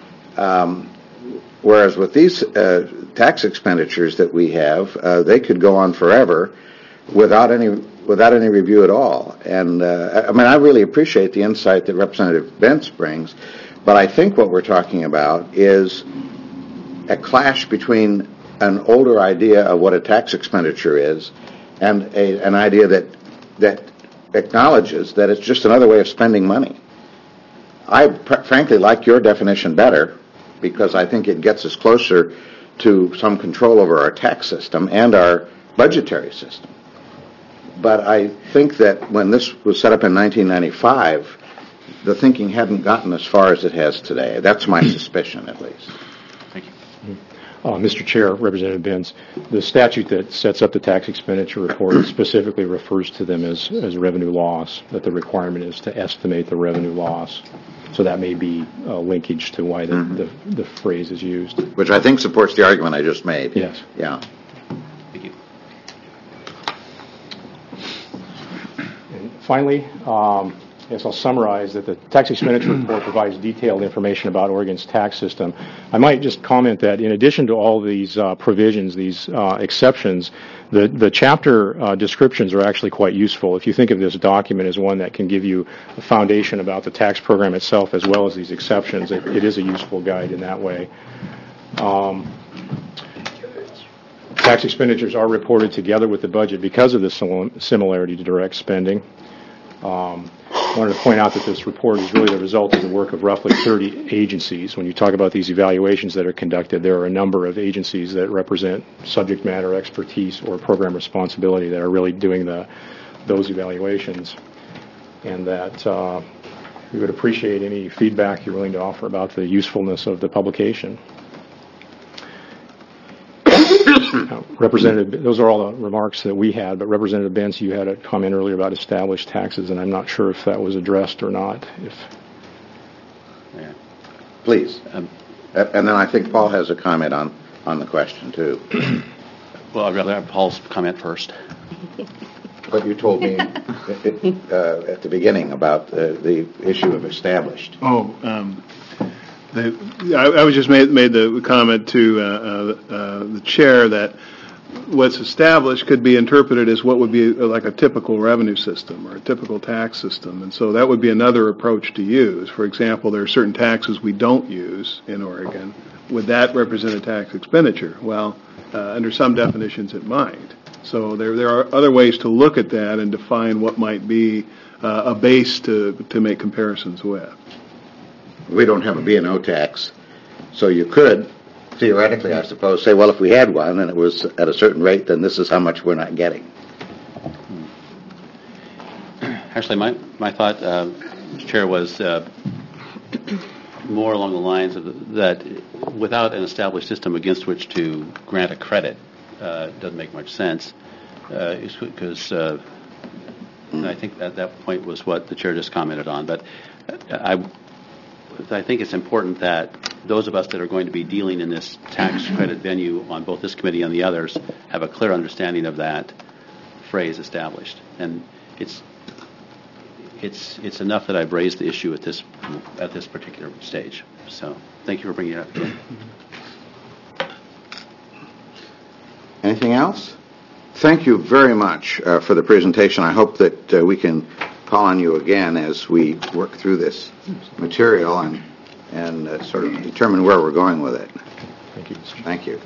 Um, whereas with these uh, tax expenditures that we have, uh, they could go on forever without any without any review at all. And uh, I mean, I really appreciate the insight that Representative Bentz brings, but I think what we're talking about is a clash between an older idea of what a tax expenditure is and a, an idea that that acknowledges that it's just another way of spending money. I pr- frankly like your definition better because I think it gets us closer to some control over our tax system and our budgetary system. But I think that when this was set up in nineteen ninety-five, the thinking hadn't gotten as far as it has today. That's my suspicion, at least. Thank you. Uh, Mister Chair, Representative Benz, the statute that sets up the tax expenditure report specifically refers to them as, as revenue loss, that the requirement is to estimate the revenue loss. So that may be a linkage to why the, mm-hmm. the, the phrase is used. Which I think supports the argument I just made. Yes. Yeah. Thank you. And finally, um, Yes, I'll summarize that the tax expenditure report provides detailed information about Oregon's tax system. I might just comment that in addition to all these uh, provisions, these uh, exceptions, the, the chapter uh, descriptions are actually quite useful. If you think of this document as one that can give you a foundation about the tax program itself as well as these exceptions, it, it is a useful guide in that way. Um, tax expenditures are reported together with the budget because of the similarity to direct spending. Um, I wanted to point out that this report is really the result of the work of roughly thirty agencies. When you talk about these evaluations that are conducted, there are a number of agencies that represent subject matter expertise or program responsibility that are really doing the those evaluations, and that uh, we would appreciate any feedback you're willing to offer about the usefulness of the publication. Uh, Representative, those are all the remarks that we had, but Representative Benz, you had a comment earlier about established taxes, and I'm not sure if that was addressed or not. If yeah. Please. Um, and then I think Paul has a comment on, on the question, too. Well, I'd rather have Paul's comment first. But you told me uh, at the beginning about uh, the issue of established. Oh, um, The, I, I was just made, made the comment to uh, uh, uh, the chair that what's established could be interpreted as what would be like a typical revenue system or a typical tax system, and so that would be another approach to use. For example, there are certain taxes we don't use in Oregon. Would that represent a tax expenditure? Well, uh, under some definitions it might. So there there are other ways to look at that and define what might be uh, a base to to make comparisons with. We don't have a B and O tax, so you could, theoretically, I suppose, say, well, if we had one and it was at a certain rate, then this is how much we're not getting. Actually, my, my thought, uh, Mister Chair, was uh, more along the lines of the, that without an established system against which to grant a credit, uh, doesn't make much sense, uh, because uh, I think that that point was what the Chair just commented on. But I I think it's important that those of us that are going to be dealing in this tax credit venue on both this committee and the others have a clear understanding of that phrase established. And it's it's it's enough that I've raised the issue at this at this particular stage. So thank you for bringing it up again. Anything else? Thank you very much uh, for the presentation. I hope that uh, we can call on you again as we work through this material and and uh, sort of determine where we're going with it. Thank you. Thank you.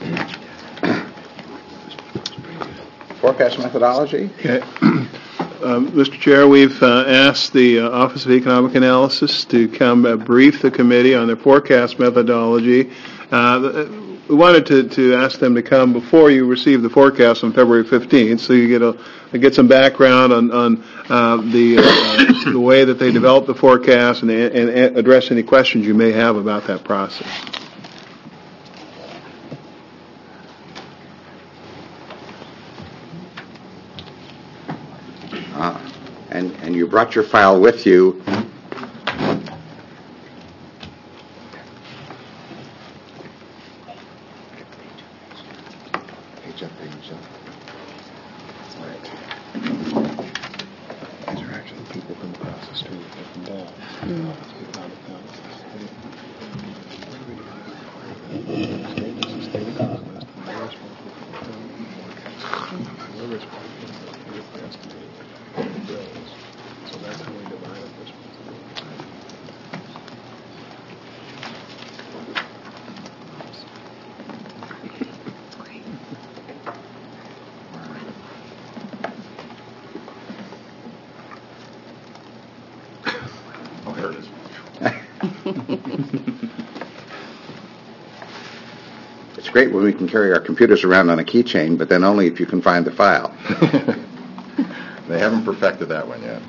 Forecast methodology? Okay. Um, Mister Chair, we've uh, asked the uh, Office of Economic Analysis to come uh, brief the committee on their forecast methodology. Uh, we wanted to, to ask them to come before you receive the forecast on February fifteenth, so you get a get some background on, on uh, the uh, the way that they develop the forecast and, and, and address any questions you may have about that process. Uh, and, and you brought your file with you. Page up, page up. All right. These are actually people from across the street looking down. Mm. So that's how we divided this one. It's great when we can carry our computers around on a keychain, but then only if you can find the file. They haven't perfected that one yet.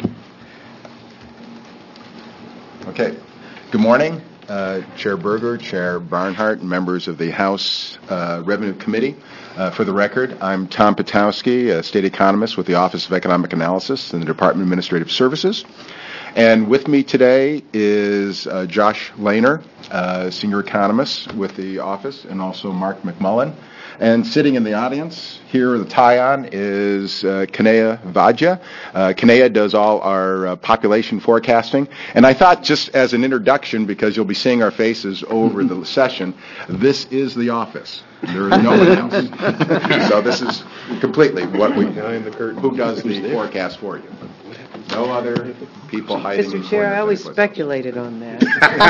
Okay. Good morning, uh, Chair Berger, Chair Barnhart, and members of the House uh, Revenue Committee. Uh, for the record, I'm Tom Potowski, a state economist with the Office of Economic Analysis in the Department of Administrative Services. And with me today is uh, Josh Lehner, uh, senior economist with the office, and also Mark McMullen. And sitting in the audience here, the tie-on is uh, Kanea Vajja. Uh, Kanea does all our uh, population forecasting. And I thought, just as an introduction, because you'll be seeing our faces over the session, this is the office. There is no one else. So this is completely what we, who does the forecast for you. No other people hiding in Mister the Chair, corner I always anyplace. speculated on that.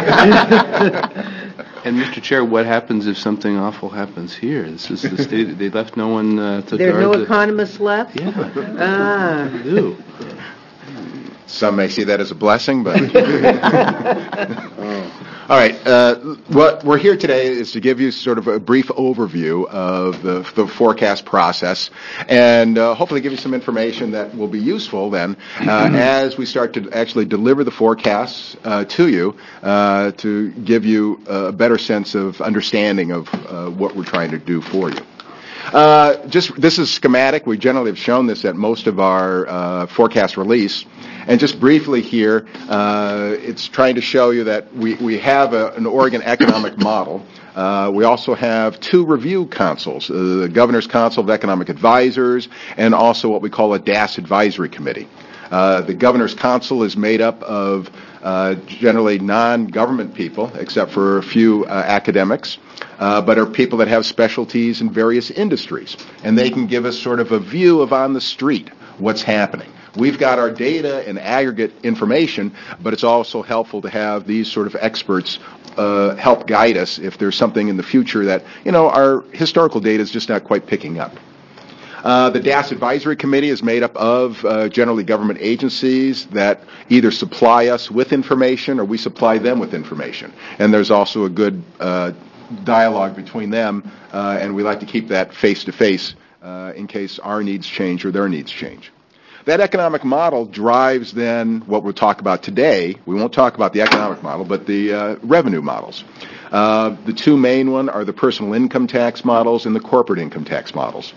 And Mister Chair, what happens if something awful happens here? This is the state. They left no one uh, to There are guard no the- economists left? Yeah. Ah. They do. Some may see that as a blessing, but... All right. Uh, what we're here today is to give you sort of a brief overview of the, the forecast process and uh, hopefully give you some information that will be useful then uh, as we start to actually deliver the forecasts uh, to you uh, to give you a better sense of understanding of uh, what we're trying to do for you. Uh, just this is schematic. We generally have shown this at most of our uh, forecast release. And just briefly here, uh, it's trying to show you that we, we have a, an Oregon economic model. Uh, we also have two review councils, uh, the Governor's Council of Economic Advisors and also what we call a D A S Advisory Committee. Uh, the Governor's Council is made up of uh, generally non-government people, except for a few uh, academics, uh, but are people that have specialties in various industries. And they can give us sort of a view of on the street what's happening. We've got our data and aggregate information, but it's also helpful to have these sort of experts uh, help guide us if there's something in the future that, you know, our historical data is just not quite picking up. Uh, the D A S Advisory Committee is made up of uh, generally government agencies that either supply us with information or we supply them with information. And there's also a good uh, dialogue between them, uh, and we like to keep that face-to-face uh, in case our needs change or their needs change. That economic model drives then what we'll talk about today. We won't talk about the economic model, but the uh, revenue models. Uh, the two main ones are the personal income tax models and the corporate income tax models.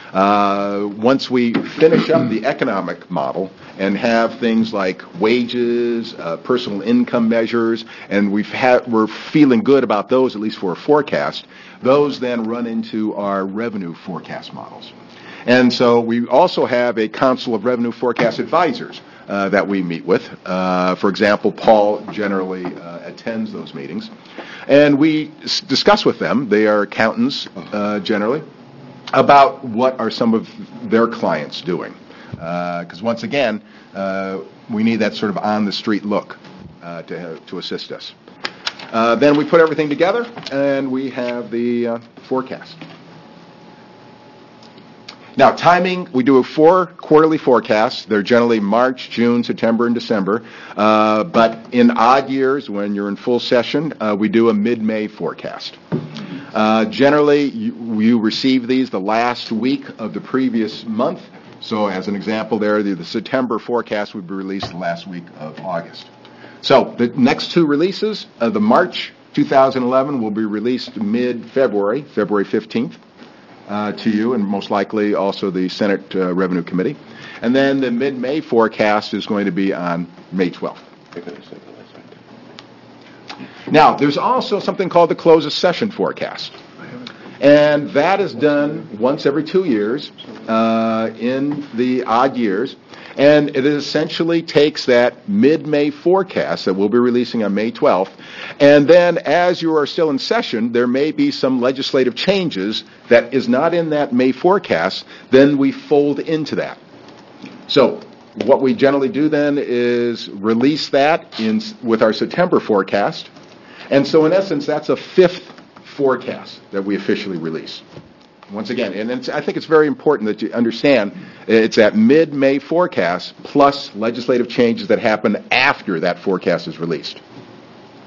Uh, once we finish up the economic model and have things like wages, uh, personal income measures, and we've had, we're feeling good about those, at least for a forecast, those then run into our revenue forecast models. And so we also have a Council of Revenue Forecast Advisors uh, that we meet with. Uh, for example, Paul generally uh, attends those meetings. And we s- discuss with them, they are accountants uh, generally, about what are some of their clients doing. Because uh, once again, uh, we need that sort of on-the-street look uh, to, to assist us. Uh, then we put everything together, and we have the uh, forecast. Now, timing, we do a four quarterly forecasts. They're generally March, June, September, and December. Uh, but in odd years, when you're in full session, uh, we do a mid-May forecast. Uh, generally, you, you receive these the last week of the previous month. So, as an example there, the, the September forecast would be released the last week of August. So, the next two releases, uh, the March two thousand eleven will be released mid-February, February fifteenth. Uh, to you, and most likely also the Senate uh, Revenue Committee. And then the mid-May forecast is going to be on May twelfth. Now, there's also something called the close of session forecast. And that is done once every two years uh, in the odd years. And it essentially takes that mid-May forecast that we'll be releasing on May twelfth, and then as you are still in session, there may be some legislative changes that is not in that May forecast, then we fold into that. So what we generally do then is release that in with our September forecast, and so in essence, that's a fifth forecast that we officially release. Once again, and it's, I think it's very important that you understand it's that mid-May forecast plus legislative changes that happen after that forecast is released.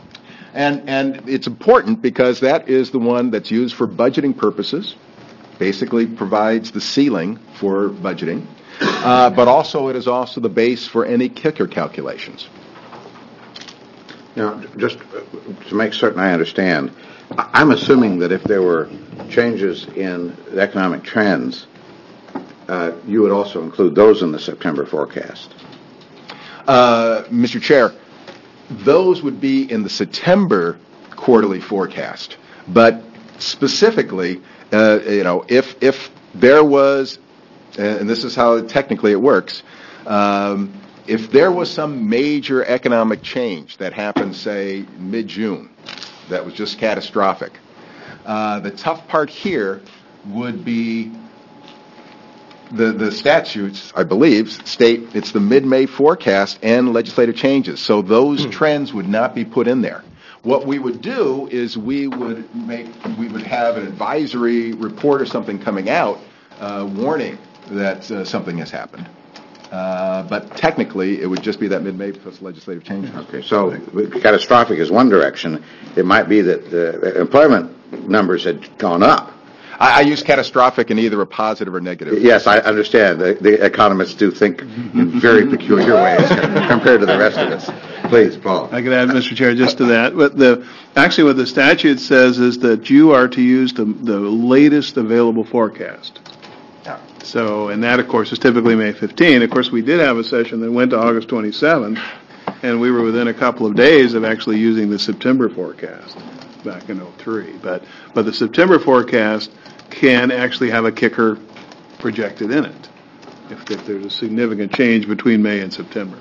And, and it's important because that is the one that's used for budgeting purposes, basically provides the ceiling for budgeting, uh, but also it is also the base for any kicker calculations. You know, just to make certain I understand, I'm assuming that if there were changes in the economic trends, uh, you would also include those in the September forecast. Uh, Mister Chair, those would be in the September quarterly forecast, but specifically, uh, you know, if if there was, and this is how technically it works, um, if there was some major economic change that happened, say, mid-June, that was just catastrophic, uh, the tough part here would be the, the statutes, I believe, state it's the mid-May forecast and legislative changes. So those trends would not be put in there. What we would do is we would make, we would have an advisory report or something coming out uh, warning that uh, something has happened. Uh, but technically, it would just be that mid-May plus legislative changes. Okay, so catastrophic is one direction. It might be that the employment numbers had gone up. I, I use catastrophic in either a positive or negative. Yes, I understand. The, the economists do think in very peculiar ways compared to the rest of us. Please, Paul. I could add, Mister Chair, just to that. But the actually, what the statute says is that you are to use the the latest available forecast. So, and that, of course, is typically May fifteenth. Of course, we did have a session that went to August twenty-seventh, and we were within a couple of days of actually using the September forecast back in oh three. But, but the September forecast can actually have a kicker projected in it if, if there's a significant change between May and September.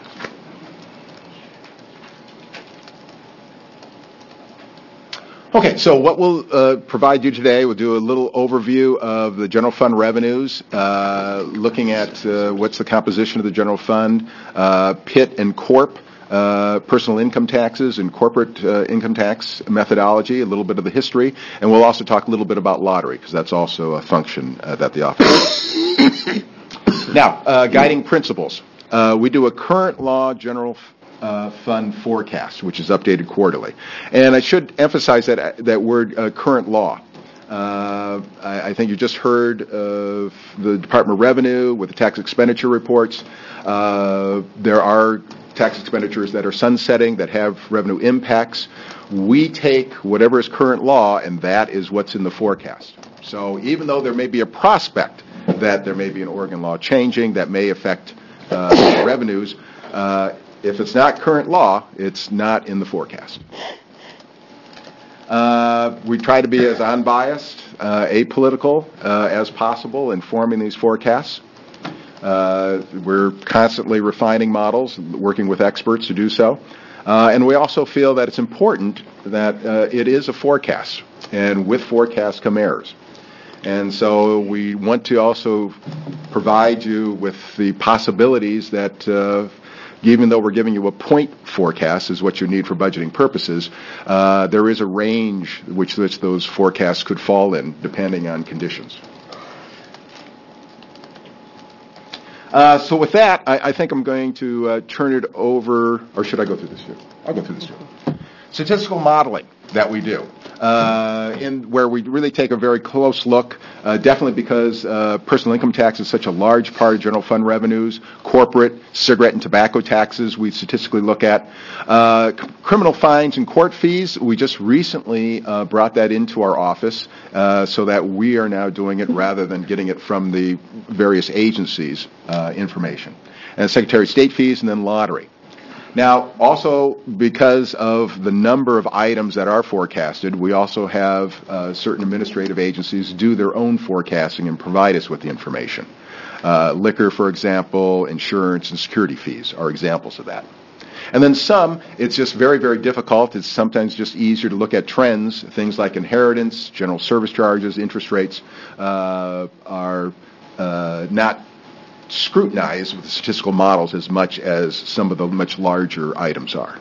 Okay, so what we'll uh, provide you today, we'll do a little overview of the general fund revenues, uh, looking at uh, what's the composition of the general fund, uh, P I T and Corp, uh, personal income taxes and corporate uh, income tax methodology, a little bit of the history, and we'll also talk a little bit about lottery, because that's also a function uh, that the office does. Now, uh, guiding principles. Uh, we do a current law general Uh, fund forecast, which is updated quarterly. And I should emphasize that that word uh, current law. Uh, I, I think you just heard of the Department of Revenue with the tax expenditure reports. Uh, there are tax expenditures that are sunsetting that have revenue impacts. We take whatever is current law, and that is what's in the forecast. So even though there may be a prospect that there may be an Oregon law changing that may affect uh, revenues, uh, if it's not current law, it's not in the forecast. Uh, we try to be as unbiased, uh, apolitical uh, as possible in forming these forecasts. Uh, we're constantly refining models, working with experts to do so. Uh, and we also feel that it's important that uh, it is a forecast, and with forecasts come errors. And so we want to also provide you with the possibilities that uh, even though we're giving you a point forecast is what you need for budgeting purposes, uh, there is a range which, which those forecasts could fall in depending on conditions. Uh, so with that, I, I think I'm going to uh, turn it over, or should I go through this here? I'll go through this here. Statistical modeling that we do, uh, in where we really take a very close look, uh, definitely because uh, personal income tax is such a large part of general fund revenues, corporate, cigarette and tobacco taxes we statistically look at. Uh, c- criminal fines and court fees, we just recently uh, brought that into our office uh, so that we are now doing it rather than getting it from the various agencies' uh, information. And Secretary of State fees and then lottery. Now, also because of the number of items that are forecasted, we also have uh, certain administrative agencies do their own forecasting and provide us with the information. Uh, liquor, for example, insurance and security fees are examples of that. And then some, it's just very, very difficult. It's sometimes just easier to look at trends. Things like inheritance, general service charges, interest rates uh, are uh, not scrutinized with the statistical models as much as some of the much larger items are.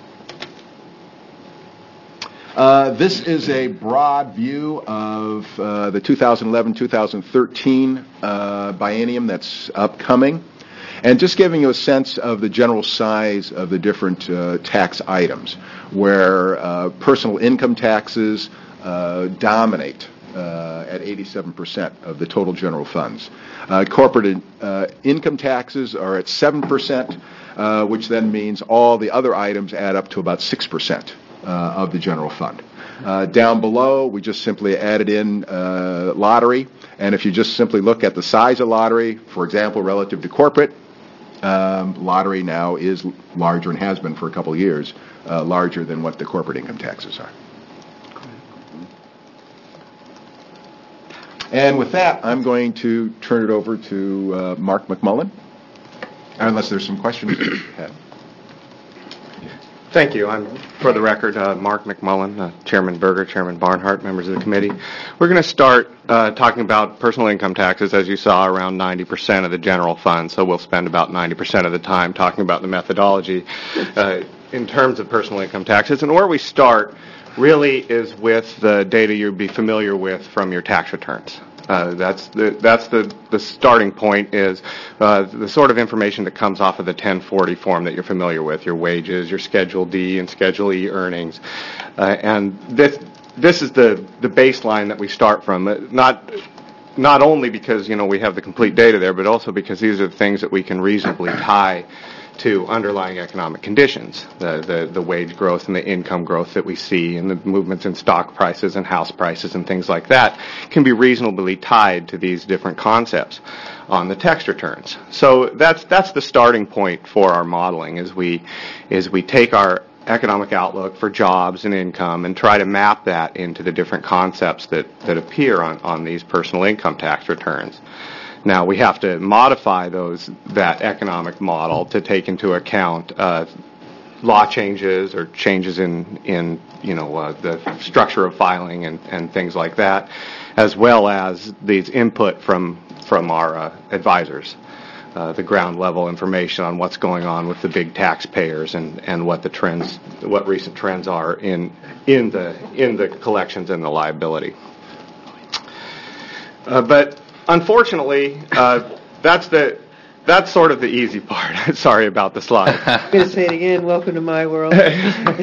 Uh, this is a broad view of uh, the two thousand eleven two thousand thirteen uh, biennium that's upcoming. and just giving you a sense of the general size of the different uh, tax items, where uh, personal income taxes uh, dominate uh, at eighty-seven percent of the total general funds. Uh, corporate uh, income taxes are at seven percent, uh, which then means all the other items add up to about six percent uh, of the general fund. Uh, down below, we just simply added in uh, lottery, and if you just simply look at the size of lottery, for example, relative to corporate, um, lottery now is larger and has been for a couple of years, uh, larger than what the corporate income taxes are. And with that, I'm going to turn it over to uh, Mark McMullen, unless there's some questions that you have. Thank you. I'm, for the record, uh, Mark McMullen, uh, Chairman Berger, Chairman Barnhart, members of the committee. We're going to start uh, talking about personal income taxes, as you saw, around ninety percent of the general fund, so we'll spend about ninety percent of the time talking about the methodology uh, in terms of personal income taxes. And where we start really is with the data you'll be familiar with from your tax returns. Uh, that's the that's the, the starting point is uh, the sort of information that comes off of the ten forty form that you're familiar with, your wages, your Schedule D and Schedule E earnings. Uh, and this this is the, the baseline that we start from, uh, not not only because, you know, we have the complete data there, but also because these are the things that we can reasonably tie to underlying economic conditions, the, the, the wage growth and the income growth that we see and the movements in stock prices and house prices and things like that can be reasonably tied to these different concepts on the tax returns. So that's that's the starting point for our modeling is we is we take our economic outlook for jobs and income and try to map that into the different concepts that, that appear on, on these personal income tax returns. Now, we have to modify those that economic model to take into account uh, law changes or changes in, in you know, uh, the structure of filing and, and things like that, as well as these input from, from our uh, advisors, uh, the ground level information on what's going on with the big taxpayers and, and what the trends, what recent trends are in, in, the, in the collections and the liability. Uh, but Unfortunately, uh, that's the that's sort of the easy part. Sorry about the slide. I'm going to say it again. Welcome to my world. That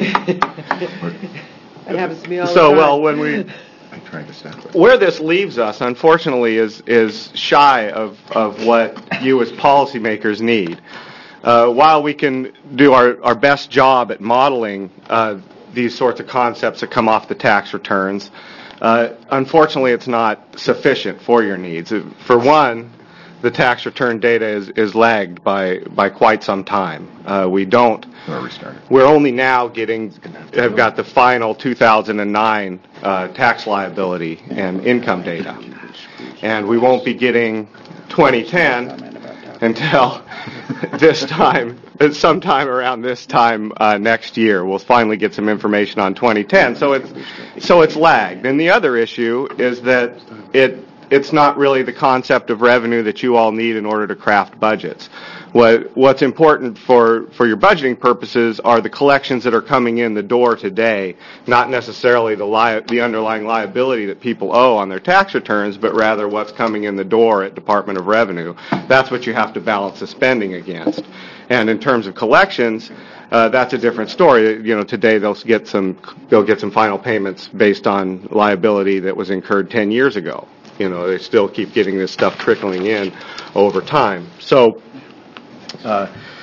happens to me all the so, time. well, when we I'm trying to stop it. Where this leaves us, unfortunately, is is shy of of what you as policymakers need. Uh, while we can do our our best job at modeling uh, these sorts of concepts that come off the tax returns, Uh, unfortunately, it's not sufficient for your needs. For one, the tax return data is, is lagged by, by quite some time. Uh, we don't. We're only now getting, have got the final two thousand nine uh, tax liability and income data. And we won't be getting twenty ten until this time, sometime around this time uh, next year. We'll finally get some information on twenty ten. So it's so it's lagged. And the other issue is that it it's not really the concept of revenue that you all need in order to craft budgets. What what's important for, for your budgeting purposes are the collections that are coming in the door today, not necessarily the li- the underlying liability that people owe on their tax returns, but rather what's coming in the door at Department of Revenue. That's what you have to balance the spending against. And in terms of collections, uh, that's a different story. You know, today they'll get some they'll get some final payments based on liability that was incurred ten years ago. You know, they still keep getting this stuff trickling in over time. So. Uh,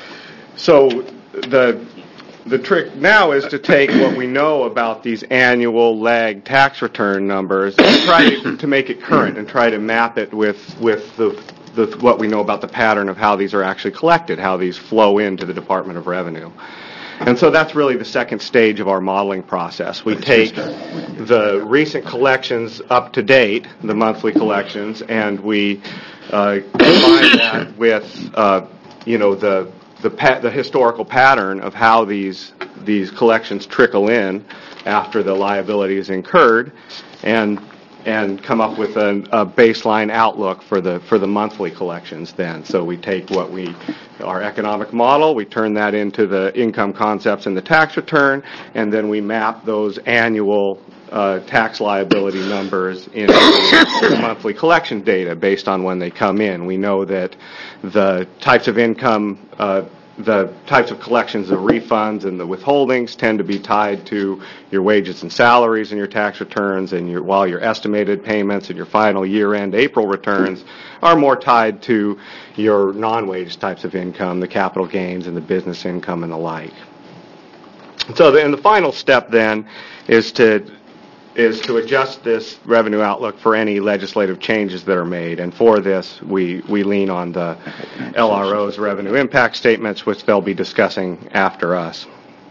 so the the trick now is to take what we know about these annual lag tax return numbers and try to, to make it current and try to map it with with the, the what we know about the pattern of how these are actually collected, how these flow into the Department of Revenue. And so that's really the second stage of our modeling process. We take the recent collections up to date, the monthly collections, and we uh, combine that with uh, you know, the the, pa- the historical pattern of how these these collections trickle in after the liability is incurred, and and come up with a, a baseline outlook for the for the monthly collections then. So we take what we, our economic model, we turn that into the income concepts in the tax return, and then we map those annual uh, tax liability numbers into the monthly collection data based on when they come in. We know that the types of income uh, the types of collections of refunds and the withholdings tend to be tied to your wages and salaries in your tax returns, and your, while your estimated payments and your final year-end April returns are more tied to your non-wage types of income, the capital gains and the business income and the like. So the, and the final step then is to is to adjust this revenue outlook for any legislative changes that are made. And for this, we, we lean on the L R O's revenue impact statements, which they'll be discussing after us.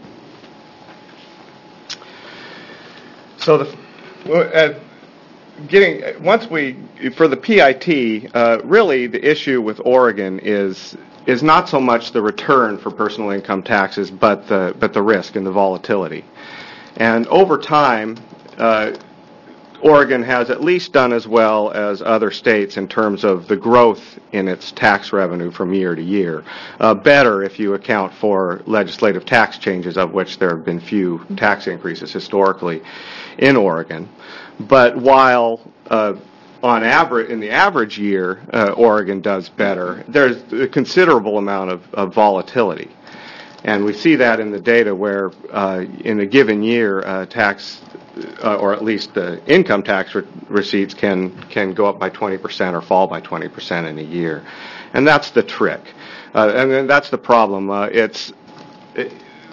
So the, uh, getting, once we, for the P I T, uh, really the issue with Oregon is is not so much the return for personal income taxes, but the, but the risk and the volatility. And over time, Uh, Oregon has at least done as well as other states in terms of the growth in its tax revenue from year to year. Uh, better if you account for legislative tax changes, of which there have been few tax increases historically in Oregon. But while uh, on average, in the average year, uh, Oregon does better, there's a considerable amount of, of volatility. And we see that in the data where uh, in a given year, uh, tax Uh, or at least the income tax re- receipts can can go up by twenty percent or fall by twenty percent in a year, and that's the trick, uh, and then that's the problem. Uh, it's it,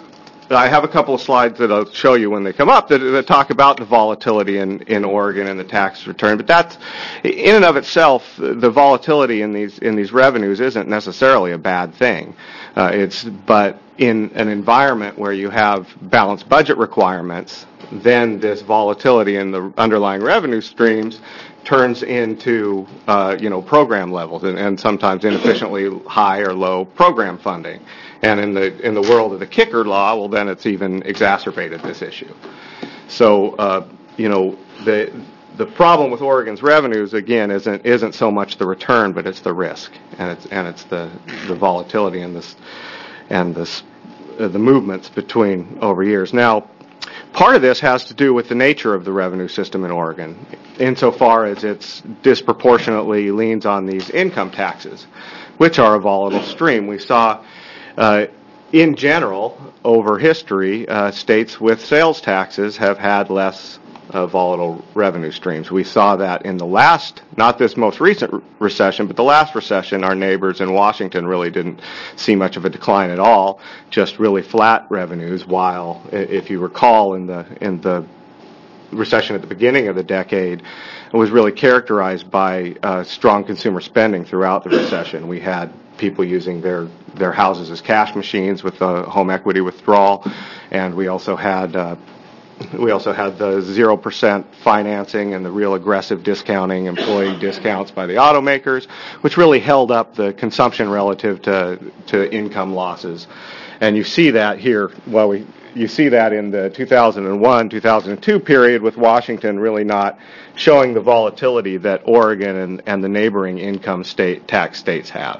I have a couple of slides that I'll show you when they come up that, that talk about the volatility in, in Oregon and the tax return, but that's in and of itself, the volatility in these in these revenues isn't necessarily a bad thing. Uh, it's but in an environment where you have balanced budget requirements, then this volatility in the underlying revenue streams turns into, uh, you know, program levels and, and sometimes inefficiently high or low program funding. And in the in the world of the kicker law, well, then it's even exacerbated this issue. So, uh, you know, the the problem with Oregon's revenues again isn't isn't so much the return, but it's the risk, and it's and it's the the volatility and this and this uh, the movements between over years. Now, part of this has to do with the nature of the revenue system in Oregon, insofar as it's disproportionately leans on these income taxes, which are a volatile stream. We saw, uh, in general, over history, uh, states with sales taxes have had less uh, volatile revenue streams. We saw that in the last, not this most recent re- recession, but the last recession, our neighbors in Washington really didn't see much of a decline at all, just really flat revenues, while, if you recall, in the in the recession at the beginning of the decade, it was really characterized by uh, strong consumer spending throughout the recession. We had people using their, their houses as cash machines with the home equity withdrawal, and we also had uh, We also had the zero percent financing and the real aggressive discounting, employee discounts by the automakers, which really held up the consumption relative to, to income losses. And you see that here, well, we, you see that in the two thousand one, two thousand two period with Washington really not showing the volatility that Oregon and, and the neighboring income state tax states have.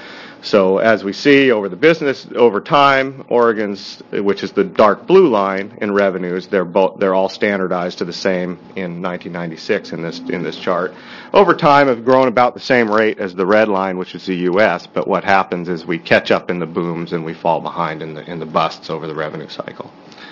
So as we see over the business, over time, Oregon's, which is the dark blue line in revenues, they're both, they're all standardized to the same in nineteen ninety-six in this, in this chart. Over time have grown about the same rate as the red line, which is the U S, but what happens is we catch up in the booms and we fall behind in the, in the busts over the revenue cycle.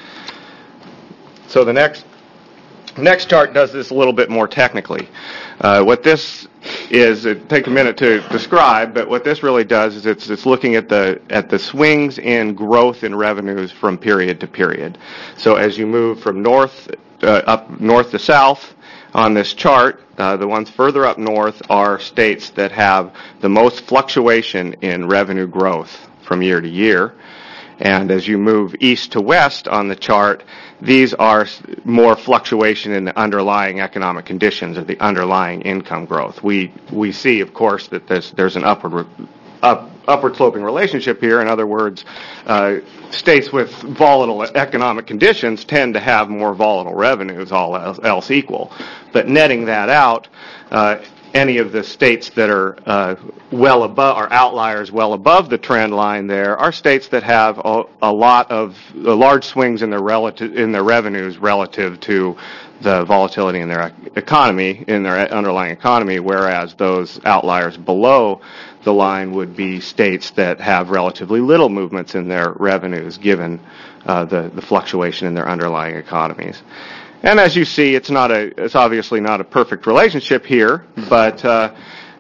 So the next, next chart does this a little bit more technically. Uh, what this is, it take a minute to describe, but what this really does is it's it's looking at the at the swings in growth in revenues from period to period. So as you move from north uh, up north to south on this chart, uh, the ones further up north are states that have the most fluctuation in revenue growth from year to year. And as you move east to west on the chart, these are more fluctuation in the underlying economic conditions or the underlying income growth. We we see, of course, that there's there's an upward up upward sloping relationship here. In other words, uh, states with volatile economic conditions tend to have more volatile revenues, all else equal. But netting that out, uh, any of the states that are uh, well above, are outliers well above the trend line there, are states that have a, a lot of uh, large swings in their relative in their revenues relative to the volatility in their economy, in their underlying economy, whereas those outliers below the line would be states that have relatively little movements in their revenues given uh, the, the fluctuation in their underlying economies. And as you see, it's not a, it's obviously not a perfect relationship here, but uh,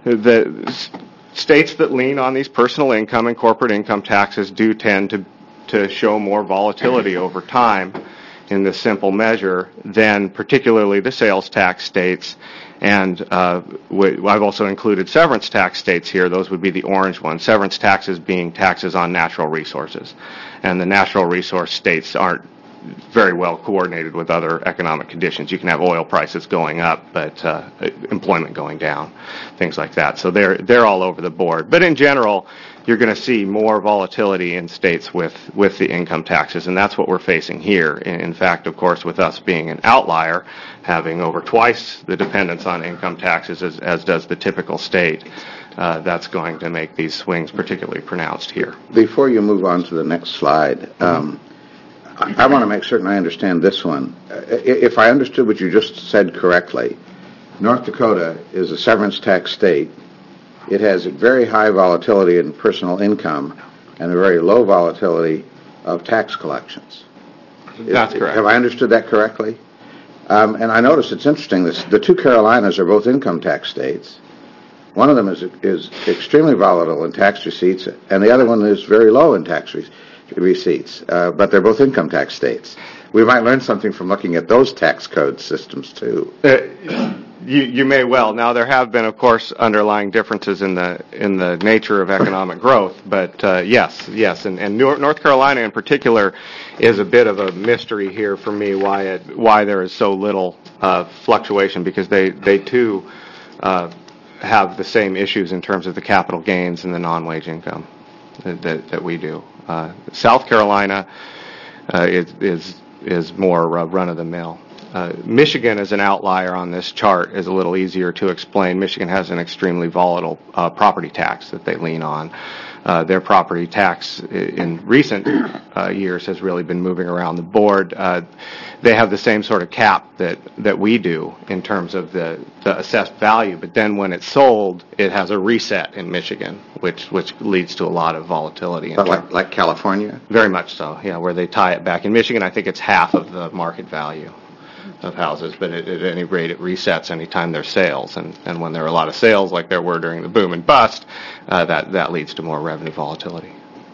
the s- states that lean on these personal income and corporate income taxes do tend to, to show more volatility over time in this simple measure than particularly the sales tax states. And uh, w- I've also included severance tax states here. Those would be the orange ones. Severance taxes being taxes on natural resources. And the natural resource states aren't very well coordinated with other economic conditions. You can have oil prices going up, but uh, employment going down, things like that. So they're they're all over the board. But in general, you're going to see more volatility in states with, with the income taxes, and that's what we're facing here. In, in fact, of course, with us being an outlier, having over twice the dependence on income taxes as, as does the typical state, uh, that's going to make these swings particularly pronounced here. Before you move on to the next slide, um, I, I want to make certain I understand this one. Uh, if I understood what you just said correctly, North Dakota is a severance tax state. It has a very high volatility in personal income and a very low volatility of tax collections. That's Is, correct. Have I understood that correctly? Um, and I notice it's interesting, this, the two Carolinas are both income tax states. One of them is is extremely volatile in tax receipts, and the other one is very low in tax re- receipts, uh, but they're both income tax states. We might learn something from looking at those tax code systems, too. Uh, you, you may well. Now, there have been, of course, underlying differences in the in the nature of economic growth, but uh, yes, yes, and, and North Carolina in particular is a bit of a mystery here for me. Why it why there is so little uh, fluctuation, because they they too uh, have the same issues in terms of the capital gains and the non-wage income that that, that we do. Uh, South Carolina uh, is is is more uh, run-of-the-mill. Uh, Michigan as an outlier on this chart is a little easier to explain. Michigan has an extremely volatile uh, property tax that they lean on. Uh, their property tax in recent uh, years has really been moving around the board. Uh, they have the same sort of cap that, that we do in terms of the, the assessed value, but then when it's sold, it has a reset in Michigan, which which leads to a lot of volatility. But like, like California? Very much so, yeah, where they tie it back. In Michigan, I think it's half of the market value of houses, but at, at any rate, it resets anytime there's sales, and, and when there are a lot of sales, like there were during the boom and bust, uh, that that leads to more revenue volatility.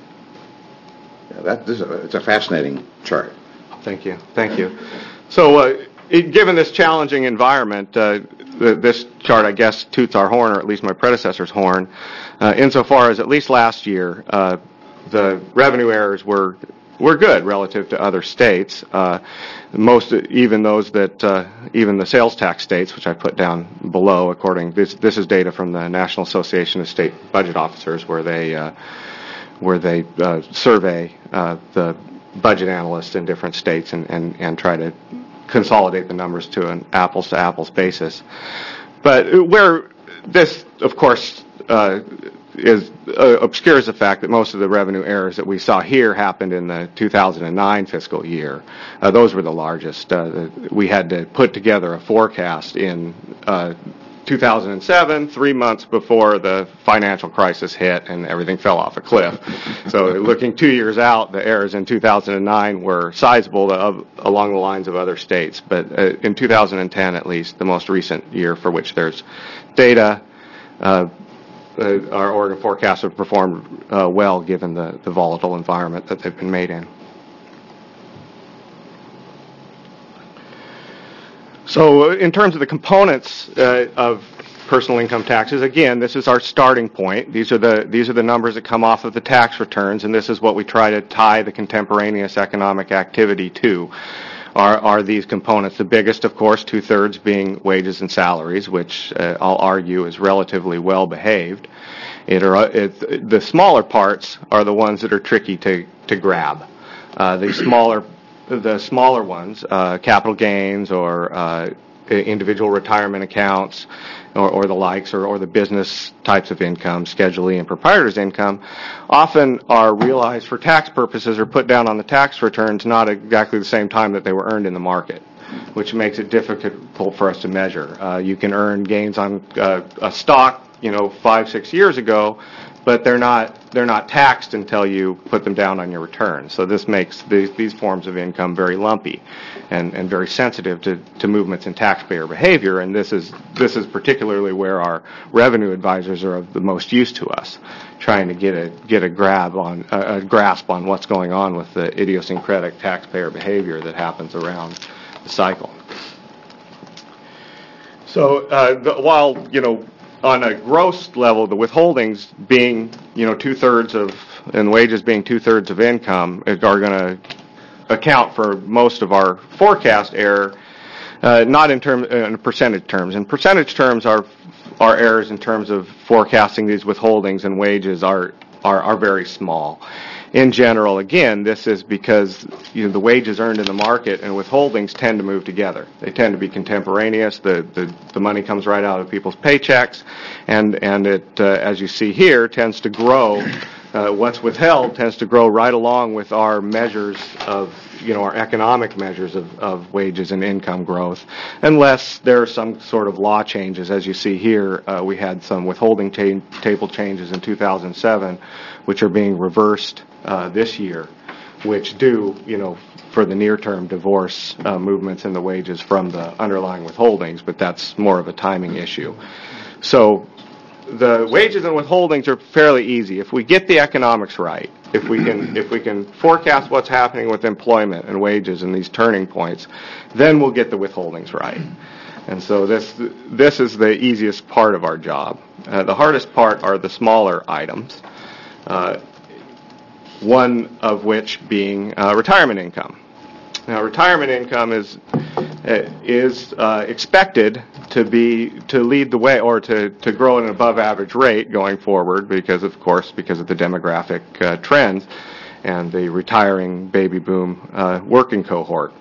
Yeah, that this is a, it's a fascinating chart. Thank you, thank you. So, uh, it, given this challenging environment, uh, the, this chart, I guess, toots our horn, or at least my predecessor's horn, uh, insofar as at least last year, uh, the revenue errors were. We're good relative to other states. Uh, most, even those that, uh, even the sales tax states, which I put down below, according this this is data from the National Association of State Budget Officers, where they uh, where they uh, survey uh, the budget analysts in different states and, and, and try to consolidate the numbers to an apples to apples basis. But where this, of course, uh, is uh, obscures the fact that most of the revenue errors that we saw here happened in the two thousand nine fiscal year. Uh, those were the largest. Uh, we had to put together a forecast in uh, two thousand seven, three months before the financial crisis hit and everything fell off a cliff. So looking two years out, the errors in two thousand nine were sizable of, along the lines of other states. But uh, in two thousand ten, at least, the most recent year for which there's data, uh, Uh, our Oregon forecasts have performed uh, well given the, the volatile environment that they've been made in. So uh, in terms of the components uh, of personal income taxes, again, this is our starting point. These are the these are the numbers that come off of the tax returns, and this is what we try to tie the contemporaneous economic activity to. are, are these components. The biggest, of course, two-thirds being wages and salaries, which uh, I'll argue is relatively well behaved. It are, it, the smaller parts are the ones that are tricky to, to grab. Uh, the smaller the smaller ones, uh, capital gains or uh, individual retirement accounts or, or the likes, or, or the business types of income, Schedule E and proprietor's income, often are realized for tax purposes or put down on the tax returns not exactly the same time that they were earned in the market, which makes it difficult for us to measure. Uh, you can earn gains on uh, a stock, you know, five, six years ago, but they're not they're not taxed until you put them down on your return. So this makes these, these forms of income very lumpy and, and very sensitive to, to movements in taxpayer behavior. And this is this is particularly where our revenue advisors are of the most use to us, trying to get a get a grab on a, a grasp on what's going on with the idiosyncratic taxpayer behavior that happens around the cycle. So uh, the, while you know. On a gross level, the withholdings being, you know, two-thirds of, and wages being two-thirds of income are going to account for most of our forecast error, uh, not in term, in percentage terms. In percentage terms, our, our errors in terms of forecasting these withholdings and wages are, are, are very small. In general, again, this is because you know the wages earned in the market and withholdings tend to move together. They tend to be contemporaneous. The the, the money comes right out of people's paychecks, and and it, uh, as you see here, tends to grow. Uh, what's withheld tends to grow right along with our measures of you know our economic measures of, of wages and income growth, unless there are some sort of law changes. As you see here, uh, we had some withholding ta- table changes in two thousand seven, which are being reversed uh, this year, which do, you know, for the near term divorce uh, movements in the wages from the underlying withholdings, but that's more of a timing issue. So the wages and withholdings are fairly easy. If we get the economics right, if we can if we can forecast what's happening with employment and wages and these turning points, then we'll get the withholdings right. And so this this is the easiest part of our job. Uh, the hardest part are the smaller items. Uh, one of which being uh, retirement income. Now, retirement income is uh, is uh, expected to be to lead the way or to, to grow at an above average rate going forward because, of course, because of the demographic uh, trends and the retiring baby boom uh, working cohort.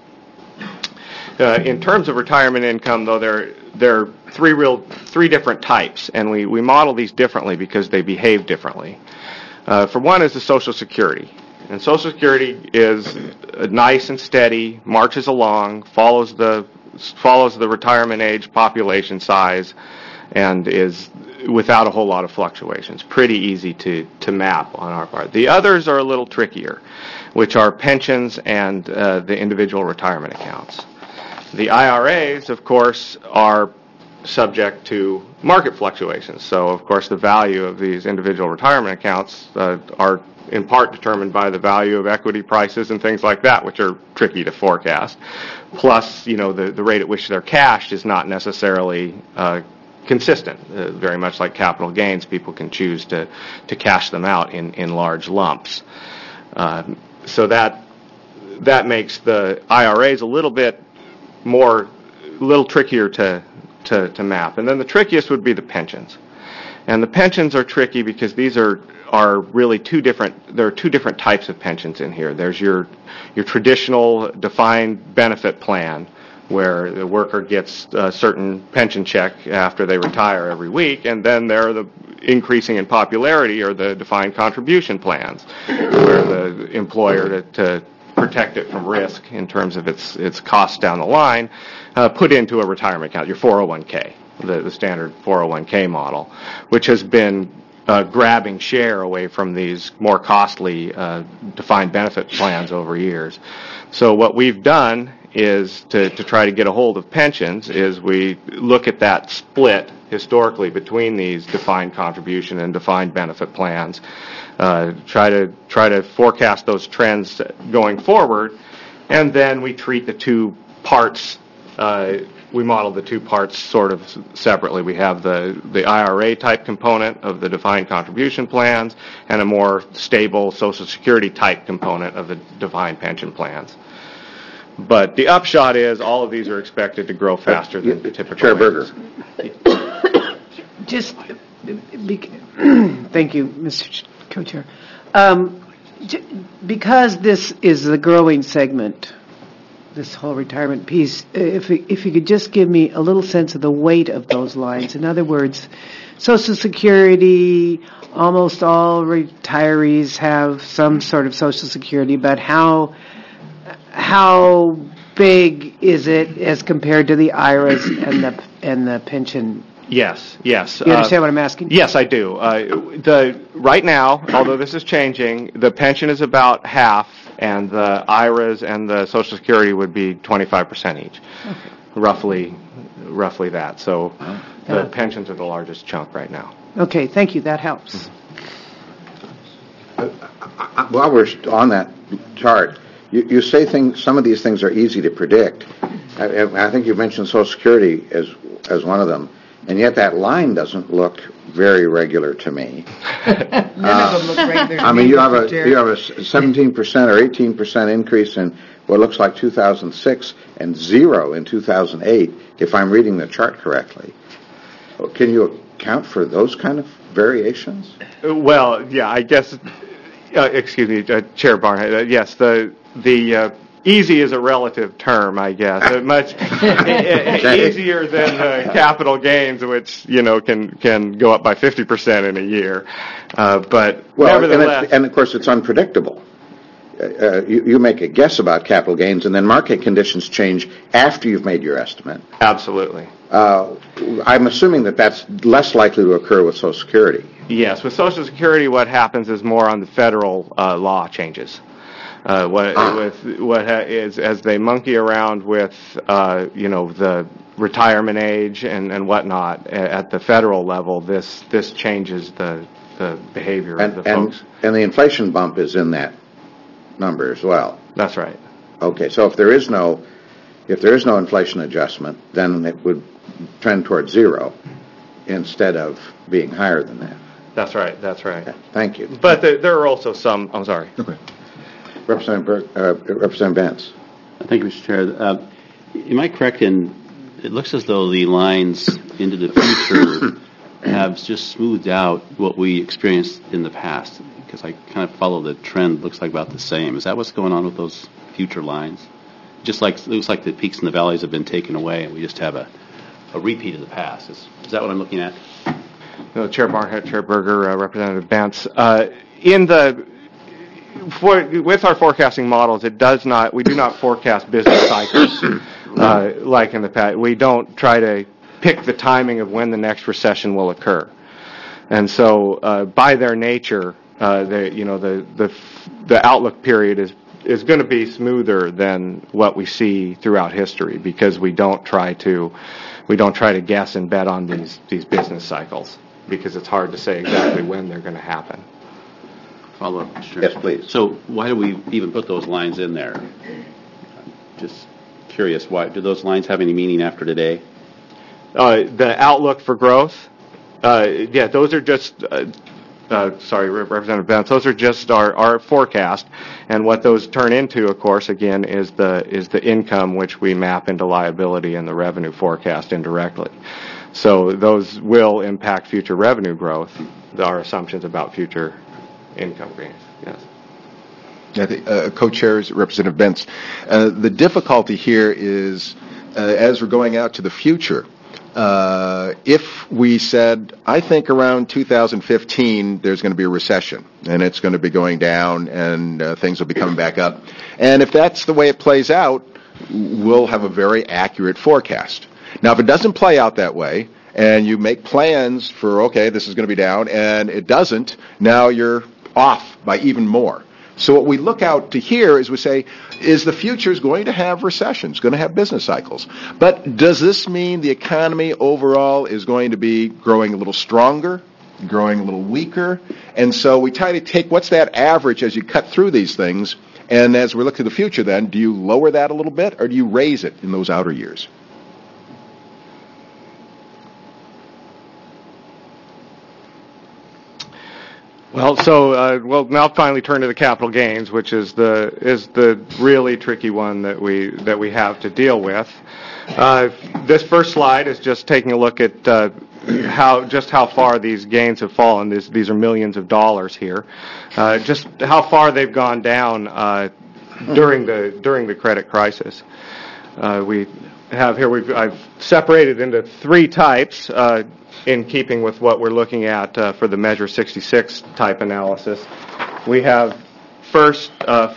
Uh, in terms of retirement income, though, there there are three real three different types, and we, we model these differently because they behave differently. Uh, for one is the Social Security. And Social Security is nice and steady, marches along, follows the follows the retirement age, population size, and is without a whole lot of fluctuations. Pretty easy to, to map on our part. The others are a little trickier, which are pensions and uh, the individual retirement accounts. The I R As, of course, are subject to market fluctuations. So, of course, the value of these individual retirement accounts uh, are in part determined by the value of equity prices and things like that, which are tricky to forecast. Plus, you know, the, the rate at which they're cashed is not necessarily uh, consistent. Uh, very much like capital gains, people can choose to, to cash them out in, in large lumps. Uh, so that that makes the I R As a little bit more, a little trickier to To, to map. And then the trickiest would be the pensions. And the pensions are tricky because these are are really two different, there are two different types of pensions in here. There's your your traditional defined benefit plan where the worker gets a certain pension check after they retire every week, and then there are the increasing in popularity or the defined contribution plans where the employer to, to protect it from risk in terms of its its costs down the line, uh, put into a retirement account, your four oh one k, the, the standard four oh one k model, which has been uh, grabbing share away from these more costly uh, defined benefit plans over years. So what we've done is to, to try to get a hold of pensions is we look at that split historically between these defined contribution and defined benefit plans, uh, try to try to forecast those trends going forward, and then we treat the two parts. Uh, we model the two parts sort of separately. We have the the I R A type component of the defined contribution plans, and a more stable Social Security type component of the defined pension plans. But the upshot is all of these are expected to grow faster than the typical. Chair Berger. Just, bec- thank you, Mister Ch- Co-Chair. Um, j- because this is the growing segment, this whole retirement piece, if if you could just give me a little sense of the weight of those lines. In other words, Social Security, almost all retirees have some sort of Social Security, but how how big is it as compared to the I R As and the and the pension? Yes, yes. You understand uh, what I'm asking? Yes, I do. Uh, the right now, although this is changing, the pension is about half, and the I R As and the Social Security would be twenty-five percent each, Okay. roughly, roughly that. So the Yeah. pensions are the largest chunk right now. Okay, thank you. That helps. While we're on that chart, you, you say things, some of these things are easy to predict. I, I think you mentioned Social Security as as one of them, and yet that line doesn't look very regular to me. None of them look regular to I mean, me, you have a Mister Chair. you have a seventeen percent or eighteen percent increase in what looks like two thousand six and zero in two thousand eight, if I'm reading the chart correctly. Can you account for those kind of variations? Uh, Well, yeah, I guess. Uh, excuse me, uh, Chair Barnett. Uh, yes, the the uh, easy is a relative term, I guess. Uh, much easier than uh, capital gains, which you know can can go up by fifty percent in a year. Uh, but Well, and, nevertheless, it's, and of course, it's unpredictable. Uh, uh, you, you make a guess about capital gains, and then market conditions change after you've made your estimate. absolutely. Uh, I'm assuming that that's less likely to occur with Social Security. Yes, with Social Security, what happens is more on the federal uh, law changes. Uh, what with what ha- is as they monkey around with uh, you know the retirement age and, and whatnot a- at the federal level, this this changes the the behavior And, of the and, folks. and the inflation bump is in that number as well. That's right. Okay, so if there is no, if there is no inflation adjustment, then it would trend towards zero instead of being higher than that. That's right. That's right. Okay, thank you. But the, there are also some. I'm sorry. Okay. Representative, Berg, uh, Representative Vance. Thank you, Mister Chair. Uh, am I correct in, it looks as though the lines into the future have just smoothed out what we experienced in the past? Because I kind of follow the trend, looks like about the same. Is that what's going on with those future lines? Just like, it looks like the peaks and the valleys have been taken away, and we just have a, a repeat of the past. Is, is that what I'm looking at? No, Chair Barnett, Chair Berger, uh, Representative Vance. Uh, in the for, with our forecasting models, it does not. We do not forecast business cycles uh, like in the past. We don't try to pick the timing of when the next recession will occur, and so uh, by their nature, uh, the you know the the the outlook period is is going to be smoother than what we see throughout history because we don't try to we don't try to guess and bet on these these business cycles because it's hard to say exactly when they're going to happen. Follow up, Mister Yes, please. So why do we even put those lines in there? Just curious, why do those lines have any meaning after today? Uh, the outlook for growth, uh, yeah, those are just, uh, uh, sorry, Representative Vance, those are just our, our forecast, and what those turn into, of course, again, is the is the income which we map into liability and the revenue forecast indirectly. So those will impact future revenue growth, our assumptions about future income gains, yes. I think, uh, co-chairs, Representative Bentz, uh, the difficulty here is, uh, as we're going out to the future, uh, if we said, I think around two thousand fifteen there's going to be a recession, and it's going to be going down, and uh, things will be coming back up, and if that's the way it plays out, we'll have a very accurate forecast. Now, if it doesn't play out that way, and you make plans for, okay, this is going to be down, and it doesn't, now you're off by even more. So what we look out to here is we say, is the future is going to have recessions, going to have business cycles. But does this mean the economy overall is going to be growing a little stronger, growing a little weaker? And so we try to take what's that average as you cut through these things, and as we look to the future then, do you lower that a little bit, or do you raise it in those outer years? Well, so uh, we'll now finally turn to the capital gains, which is the is the really tricky one that we that we have to deal with. Uh, this first slide is just taking a look at uh, how just how far these gains have fallen. These these are millions of dollars here. Uh, just how far they've gone down uh, during the during the credit crisis. Uh, we have here we've I've separated into three types. Uh, in keeping with what we're looking at uh, for the Measure sixty-six type analysis. We have first uh,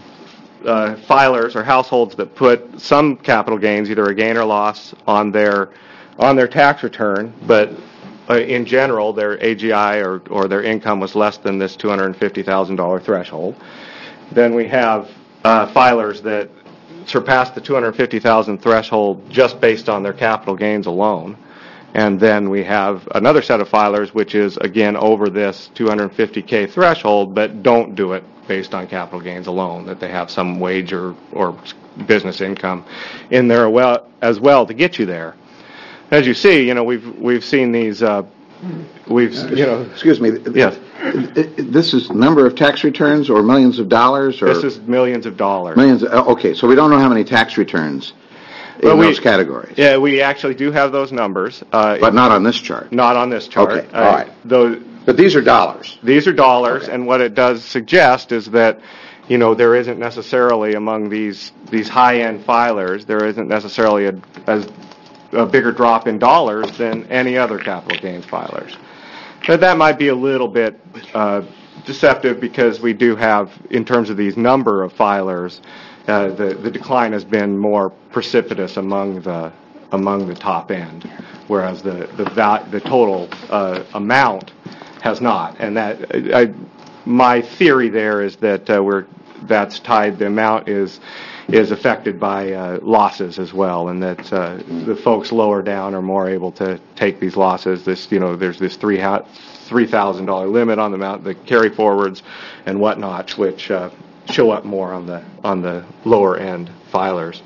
uh, filers or households that put some capital gains, either a gain or loss, on their on their tax return, but uh, in general their A G I or, or their income was less than this two hundred fifty thousand dollars threshold. Then we have uh, filers that surpass the two hundred fifty thousand dollars threshold just based on their capital gains alone. And then we have another set of filers, which is, again, over this two hundred fifty thousand threshold, but don't do it based on capital gains alone, that they have some wage or, or business income in there as well to get you there. As you see, you know, we've we've seen these, uh, we've, you know. Excuse me. Yes. This is number of tax returns or millions of dollars? Or This is millions of dollars. Millions. Okay, so we don't know how many tax returns in well, we, those categories. Yeah, we actually do have those numbers. Uh, but not on this chart. Not on this chart. Okay, all uh, right. Those, but these are dollars. These are dollars, okay. And what it does suggest is that, you know, there isn't necessarily among these these high-end filers, there isn't necessarily a, as a bigger drop in dollars than any other capital gains filers. But that might be a little bit uh, deceptive because we do have, in terms of these number of filers, Uh, the, the decline has been more precipitous among the among the top end, whereas the the, val- the total uh, amount has not. And that I, my theory there is that uh, we're that's tied. The amount is is affected by uh, losses as well, and that uh, the folks lower down are more able to take these losses. This you know there's this three three thousand dollar limit on the amount, the carry forwards and whatnot, which. Uh, show up more on the on the lower end filers.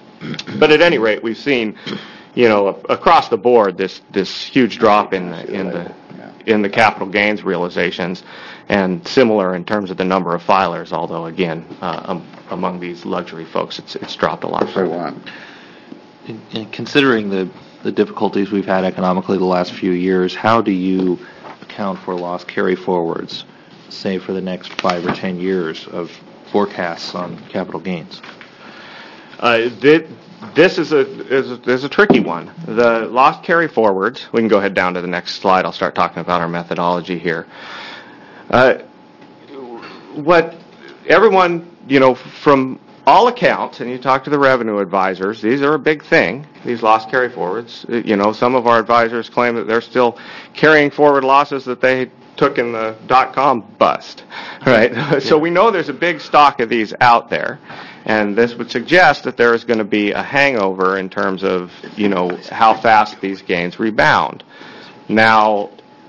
But at any rate, we've seen, you know, across the board this this huge drop in the in the in the capital gains realizations, and similar in terms of the number of filers. Although again, uh, um, among these luxury folks, it's it's dropped a lot. In, in considering the the difficulties we've had economically the last few years, how do you account for loss carry forwards, say for the next five or ten years of forecasts on capital gains? Uh, this is a, is a is a tricky one. The loss carry forwards. We can go ahead down to the next slide. I'll start talking about our methodology here. Uh, what everyone, you know, from all accounts, and you talk to the revenue advisors, these are a big thing. These loss carry forwards. You know, some of our advisors claim that they're still carrying forward losses that they took in the dot-com bust, right? Yeah. So we know there's a big stock of these out there, and this would suggest that there is going to be a hangover in terms of, you know, how fast these gains rebound. Now,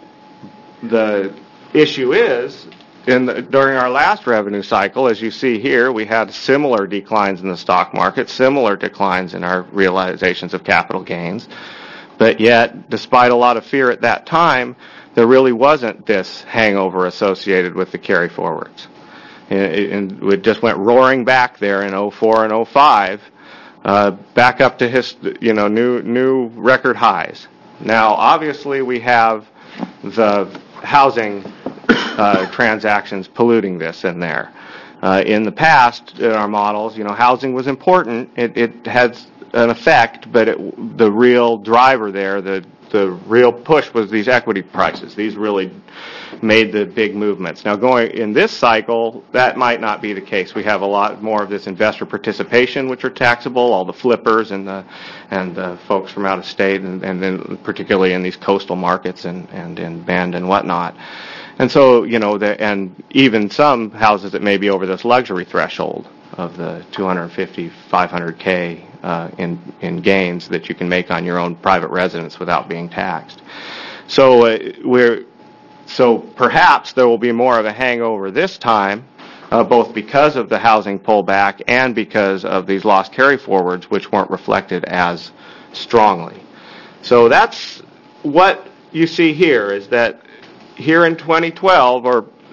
the issue is, in the, during our last revenue cycle, as you see here, we had similar declines in the stock market, similar declines in our realizations of capital gains, but yet, despite a lot of fear at that time, there really wasn't this hangover associated with the carry forwards. And it just went roaring back there in oh four and oh five, uh, back up to his, you know, new new record highs. Now, obviously, we have the housing uh, transactions polluting this in there. Uh, in the past, in our models, you know, housing was important. It, it had an effect, but it, the real driver there, the the real push was these equity prices. These really made the big movements. Now, going in this cycle, that might not be the case. We have a lot more of this investor participation, which are taxable, all the flippers and the and the folks from out of state, and, and then particularly in these coastal markets and, and in Bend and whatnot. And so, you know, the, and even some houses that may be over this luxury threshold of the two hundred fifty, five hundred K uh, in in gains that you can make on your own private residence without being taxed. So uh, we're so perhaps there will be more of a hangover this time, uh, both because of the housing pullback and because of these loss carry forwards, which weren't reflected as strongly. So that's what you see here, is that here in twenty twelve, or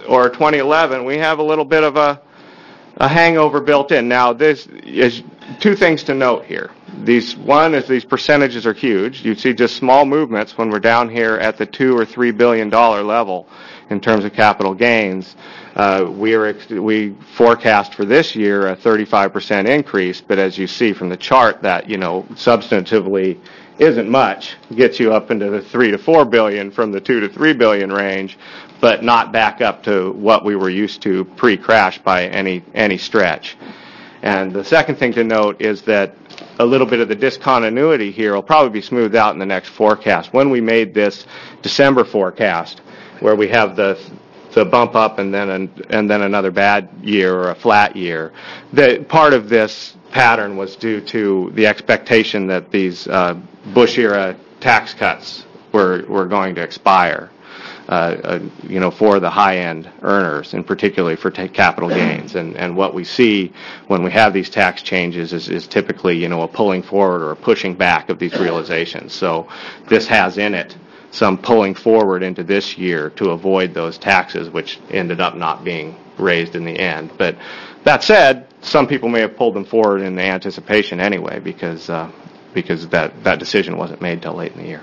or twenty eleven, we have a little bit of a, a hangover built in. Now, this is two things to note here. These one is these percentages are huge. You see just small movements when we're down here at the two or three billion dollar level in terms of capital gains. Uh, we are we forecast for this year a thirty-five percent increase, but as you see from the chart, that you know substantively isn't much. It gets you up into the three to four billion from the two to three billion range, but not back up to what we were used to pre-crash by any any stretch. And the second thing to note is that a little bit of the discontinuity here will probably be smoothed out in the next forecast. When we made this December forecast, where we have the the bump up and then an, and then another bad year or a flat year, the part of this pattern was due to the expectation that these uh, Bush era tax cuts were were going to expire. Uh, uh, you know, for the high-end earners, and particularly for t- capital gains. And, and what we see when we have these tax changes is, is typically, you know, a pulling forward or a pushing back of these realizations. So this has in it some pulling forward into this year to avoid those taxes, which ended up not being raised in the end. But that said, some people may have pulled them forward in the anticipation anyway, because uh, because that, that decision wasn't made till late in the year.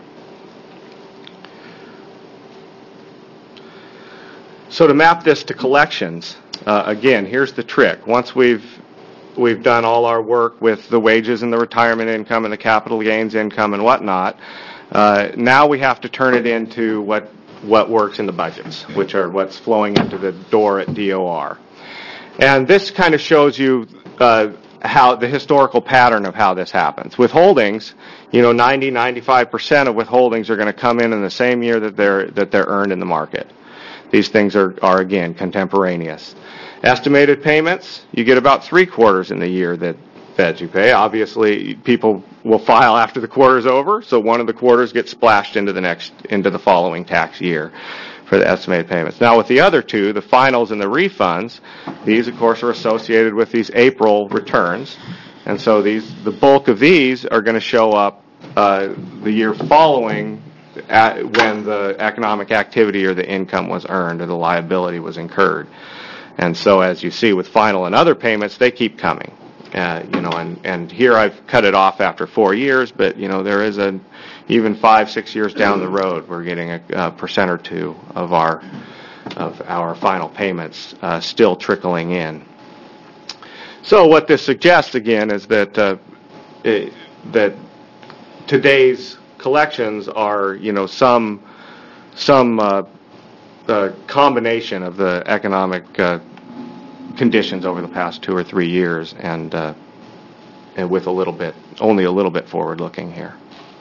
So to map this to collections, uh, again, here's the trick. Once we've we've done all our work with the wages and the retirement income and the capital gains income and whatnot, uh, now we have to turn it into what what works in the budgets, which are what's flowing into the door at D O R. And this kind of shows you uh, how the historical pattern of how this happens. Withholdings, you know, ninety, ninety-five percent of withholdings are going to come in in the same year that they're that they're earned in the market. These things are, are, again, contemporaneous. Estimated payments, you get about three quarters in the year that, that you pay. Obviously, people will file after the quarter's over, so one of the quarters gets splashed into the next, into the following tax year for the estimated payments. Now, with the other two, the finals and the refunds, these, of course, are associated with these April returns. And so these, the bulk of these are going to show up uh, the year following At when the economic activity or the income was earned or the liability was incurred. And so as you see with final and other payments, they keep coming. Uh, you know, and, and here I've cut it off after four years, but, you know, there is a, even five, six years down the road, we're getting a, a percent or two of our, of our final payments uh, still trickling in. So what this suggests, again, is that, uh, it, that today's collections are, you know, some some uh, uh, combination of the economic uh, conditions over the past two or three years, and uh, and with a little bit, only a little bit forward-looking here.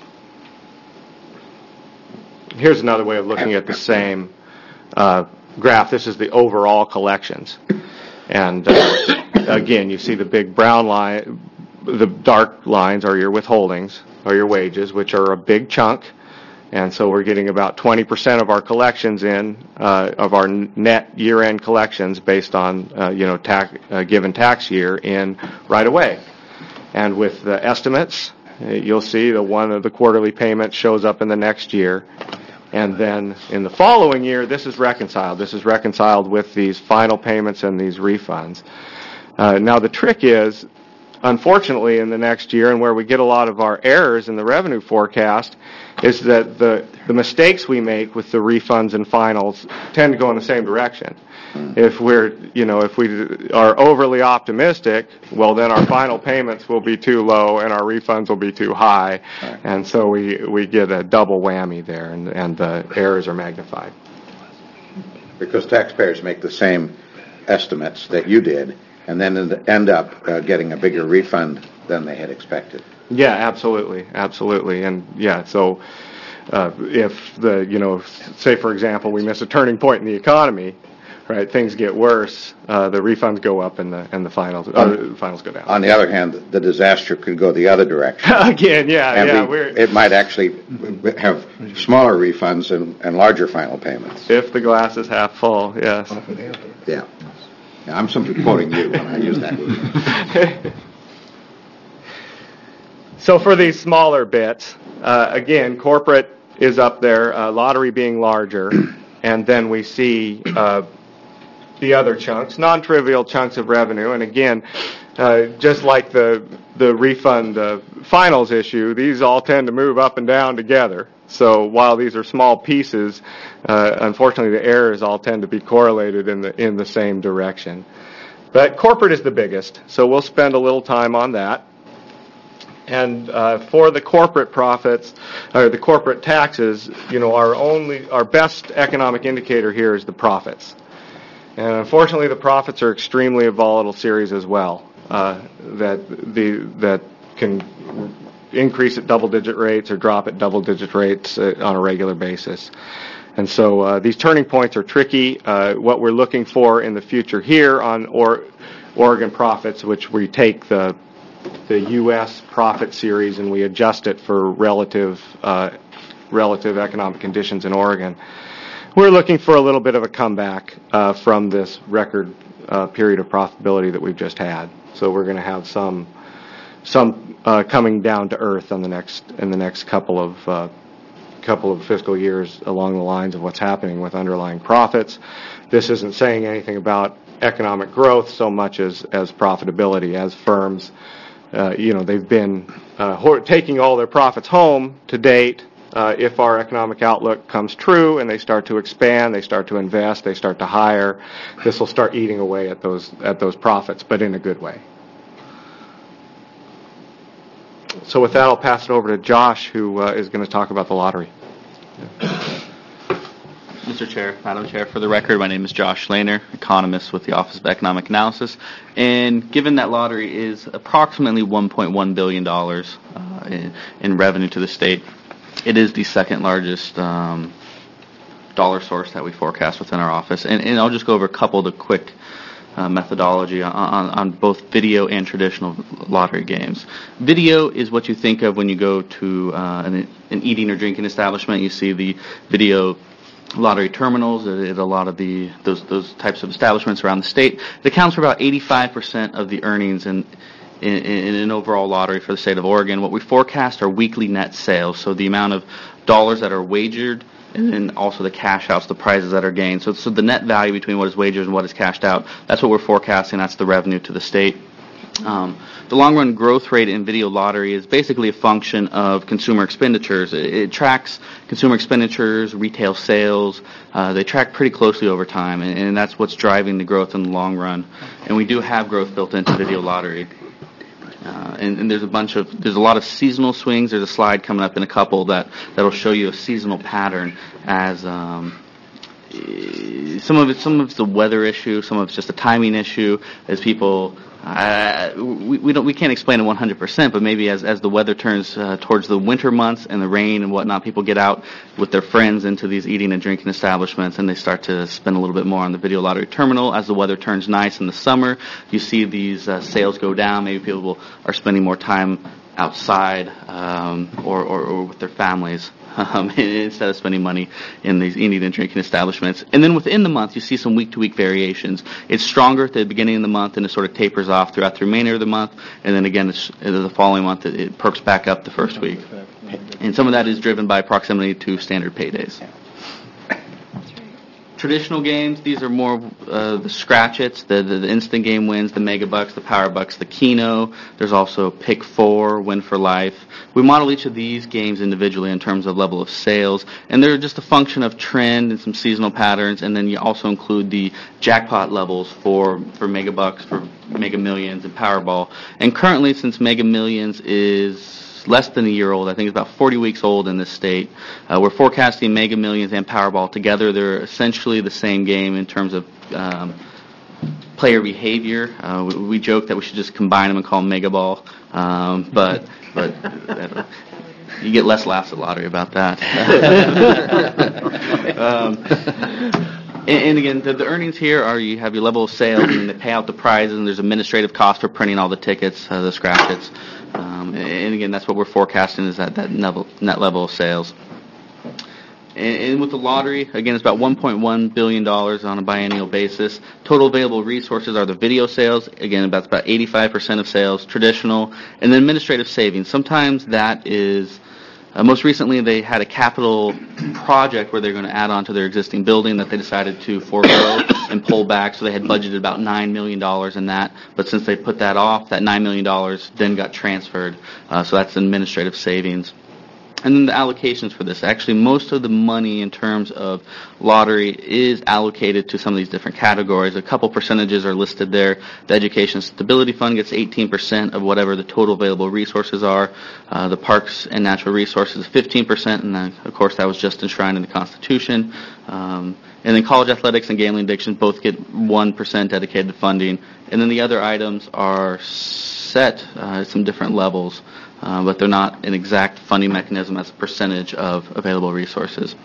Here's another way of looking at the same uh, graph. This is the overall collections, and uh, again, you see the big brown line. The dark lines are your withholdings, or your wages, which are a big chunk. And so we're getting about twenty percent of our collections in, uh, of our net year-end collections based on, uh, you know, tax, uh, given tax year in right away. And with the estimates, uh, you'll see that one of the quarterly payments shows up in the next year. And then in the following year, this is reconciled. This is reconciled with these final payments and these refunds. Uh, now the trick is, unfortunately, in the next year, and where we get a lot of our errors in the revenue forecast, is that the, the mistakes we make with the refunds and finals tend to go in the same direction. If we're, you know, if we are overly optimistic, well, then our final payments will be too low and our refunds will be too high, and so we, we get a double whammy there, and, and the errors are magnified. Because taxpayers make the same estimates that you did, and then end up uh, getting a bigger refund than they had expected. Yeah, absolutely, absolutely, and yeah. So, uh, if the you know, say for example, we miss a turning point in the economy, right? Things get worse. Uh, the refunds go up, and the and the finals uh, the finals go down. On the other hand, the disaster could go the other direction. Again, yeah, and yeah. we, We're, it might actually have smaller refunds and, and larger final payments. If the glass is half full, yes. Yeah. Yeah, I'm simply quoting you when I use that word. So for these smaller bits, uh, again, corporate is up there, uh, lottery being larger, and then we see uh, the other chunks, non-trivial chunks of revenue. And again, uh, just like the the refund uh, finals issue, these all tend to move up and down together. So while these are small pieces, uh, unfortunately the errors all tend to be correlated in the in the same direction. But corporate is the biggest, so we'll spend a little time on that. And uh, for the corporate profits, or the corporate taxes, you know, our only, our best economic indicator here is the profits. And unfortunately, the profits are extremely a volatile series as well. Uh, that the that can increase at double-digit rates or drop at double-digit rates uh, on a regular basis. And so uh, these turning points are tricky. Uh, what we're looking for in the future here on or, Oregon profits, which we take the the U S profit series and we adjust it for relative uh, relative economic conditions in Oregon. We're looking for a little bit of a comeback uh, from this record uh, period of profitability that we've just had. So we're going to have some some uh, coming down to earth on the next in the next couple of uh, couple of fiscal years along the lines of what's happening with underlying profits. This isn't saying anything about economic growth so much as as profitability. As firms, uh, you know, they've been uh, ho- taking all their profits home to date. Uh, if our economic outlook comes true and they start to expand, they start to invest, they start to hire, this will start eating away at those at those profits, but in a good way. So with that, I'll pass it over to Josh, who uh, is going to talk about the lottery. Mister Chair, Madam Chair, for the record, my name is Josh Lehner, economist with the Office of Economic Analysis. And given that lottery is approximately one point one billion dollars uh, in, in revenue to the state, it is the second largest um, dollar source that we forecast within our office. And, and I'll just go over a couple of the quick uh, methodology on, on, on both video and traditional lottery games. Video is what you think of when you go to uh, an, an eating or drinking establishment. You see the video lottery terminals at a lot of the those those types of establishments around the state. It accounts for about eighty-five percent of the earnings in In, in an overall lottery for the state of Oregon. What we forecast are weekly net sales, so the amount of dollars that are wagered and then also the cash outs, the prizes that are gained. So, so the net value between what is wagered and what is cashed out, that's what we're forecasting. That's the revenue to the state. Um, the long-run growth rate in video lottery is basically a function of consumer expenditures. It, it tracks consumer expenditures, retail sales. Uh, they track pretty closely over time, and, and that's what's driving the growth in the long run. And we do have growth built into video lottery. Uh, and, and there's a bunch of, there's a lot of seasonal swings. There's a slide coming up in a couple that, that'll show you a seasonal pattern as, um, some of it, some of it's a weather issue, some of it's just a timing issue as people, uh, we, we don't, we can't explain it one hundred percent, but maybe as, as the weather turns uh, towards the winter months and the rain and whatnot, people get out with their friends into these eating and drinking establishments and they start to spend a little bit more on the video lottery terminal. As the weather turns nice in the summer, you see these uh, sales go down. Maybe people are spending more time outside um, or, or, or with their families. Um, instead of spending money in these eating and drinking establishments. And then within the month, you see some week-to-week variations. It's stronger at the beginning of the month, and it sort of tapers off throughout the remainder of the month. And then again, it's, the following month, it, it perks back up the first week. And some of that is driven by proximity to standard paydays. Traditional games, these are more uh, the scratch-its, the, the, the instant game wins, the mega bucks, the power bucks, the Keno. There's also pick four, win for life. We model each of these games individually in terms of level of sales, and they're just a function of trend and some seasonal patterns, and then you also include the jackpot levels for, for mega bucks, for mega millions, and Powerball. And currently, since Mega Millions is less than a year old, I think it's about forty weeks old in this state, Uh, we're forecasting Mega Millions and Powerball together. They're essentially the same game in terms of um, player behavior. Uh, we, we joke that we should just combine them and call them Mega Ball, um, but but uh, you get less laughs at lottery about that. um, and, and again, the, the earnings here are you have your level of sales and they pay out the prizes, and there's administrative cost for printing all the tickets, uh, the scratch-its. Um, and again, that's what we're forecasting is that, that level, net level of sales. And, and with the lottery, again, it's about one point one billion dollars on a biennial basis. Total available resources are the video sales. Again, that's about eighty-five percent of sales, traditional, and then administrative savings. Sometimes that is, uh, most recently they had a capital project where they're going to add on to their existing building that they decided to forego. and pullback, so they had budgeted about nine million dollars in that. But since they put that off, that nine million dollars then got transferred. Uh, so that's administrative savings. And then the allocations for this. Actually, most of the money in terms of lottery is allocated to some of these different categories. A couple percentages are listed there. The Education Stability Fund gets eighteen percent of whatever the total available resources are. Uh, the Parks and Natural Resources, fifteen percent, and then, of course, that was just enshrined in the Constitution. Um, and then college athletics and gambling addiction both get one percent dedicated funding. And then the other items are set uh, at some different levels. Uh, but they're not an exact funding mechanism as a percentage of available resources.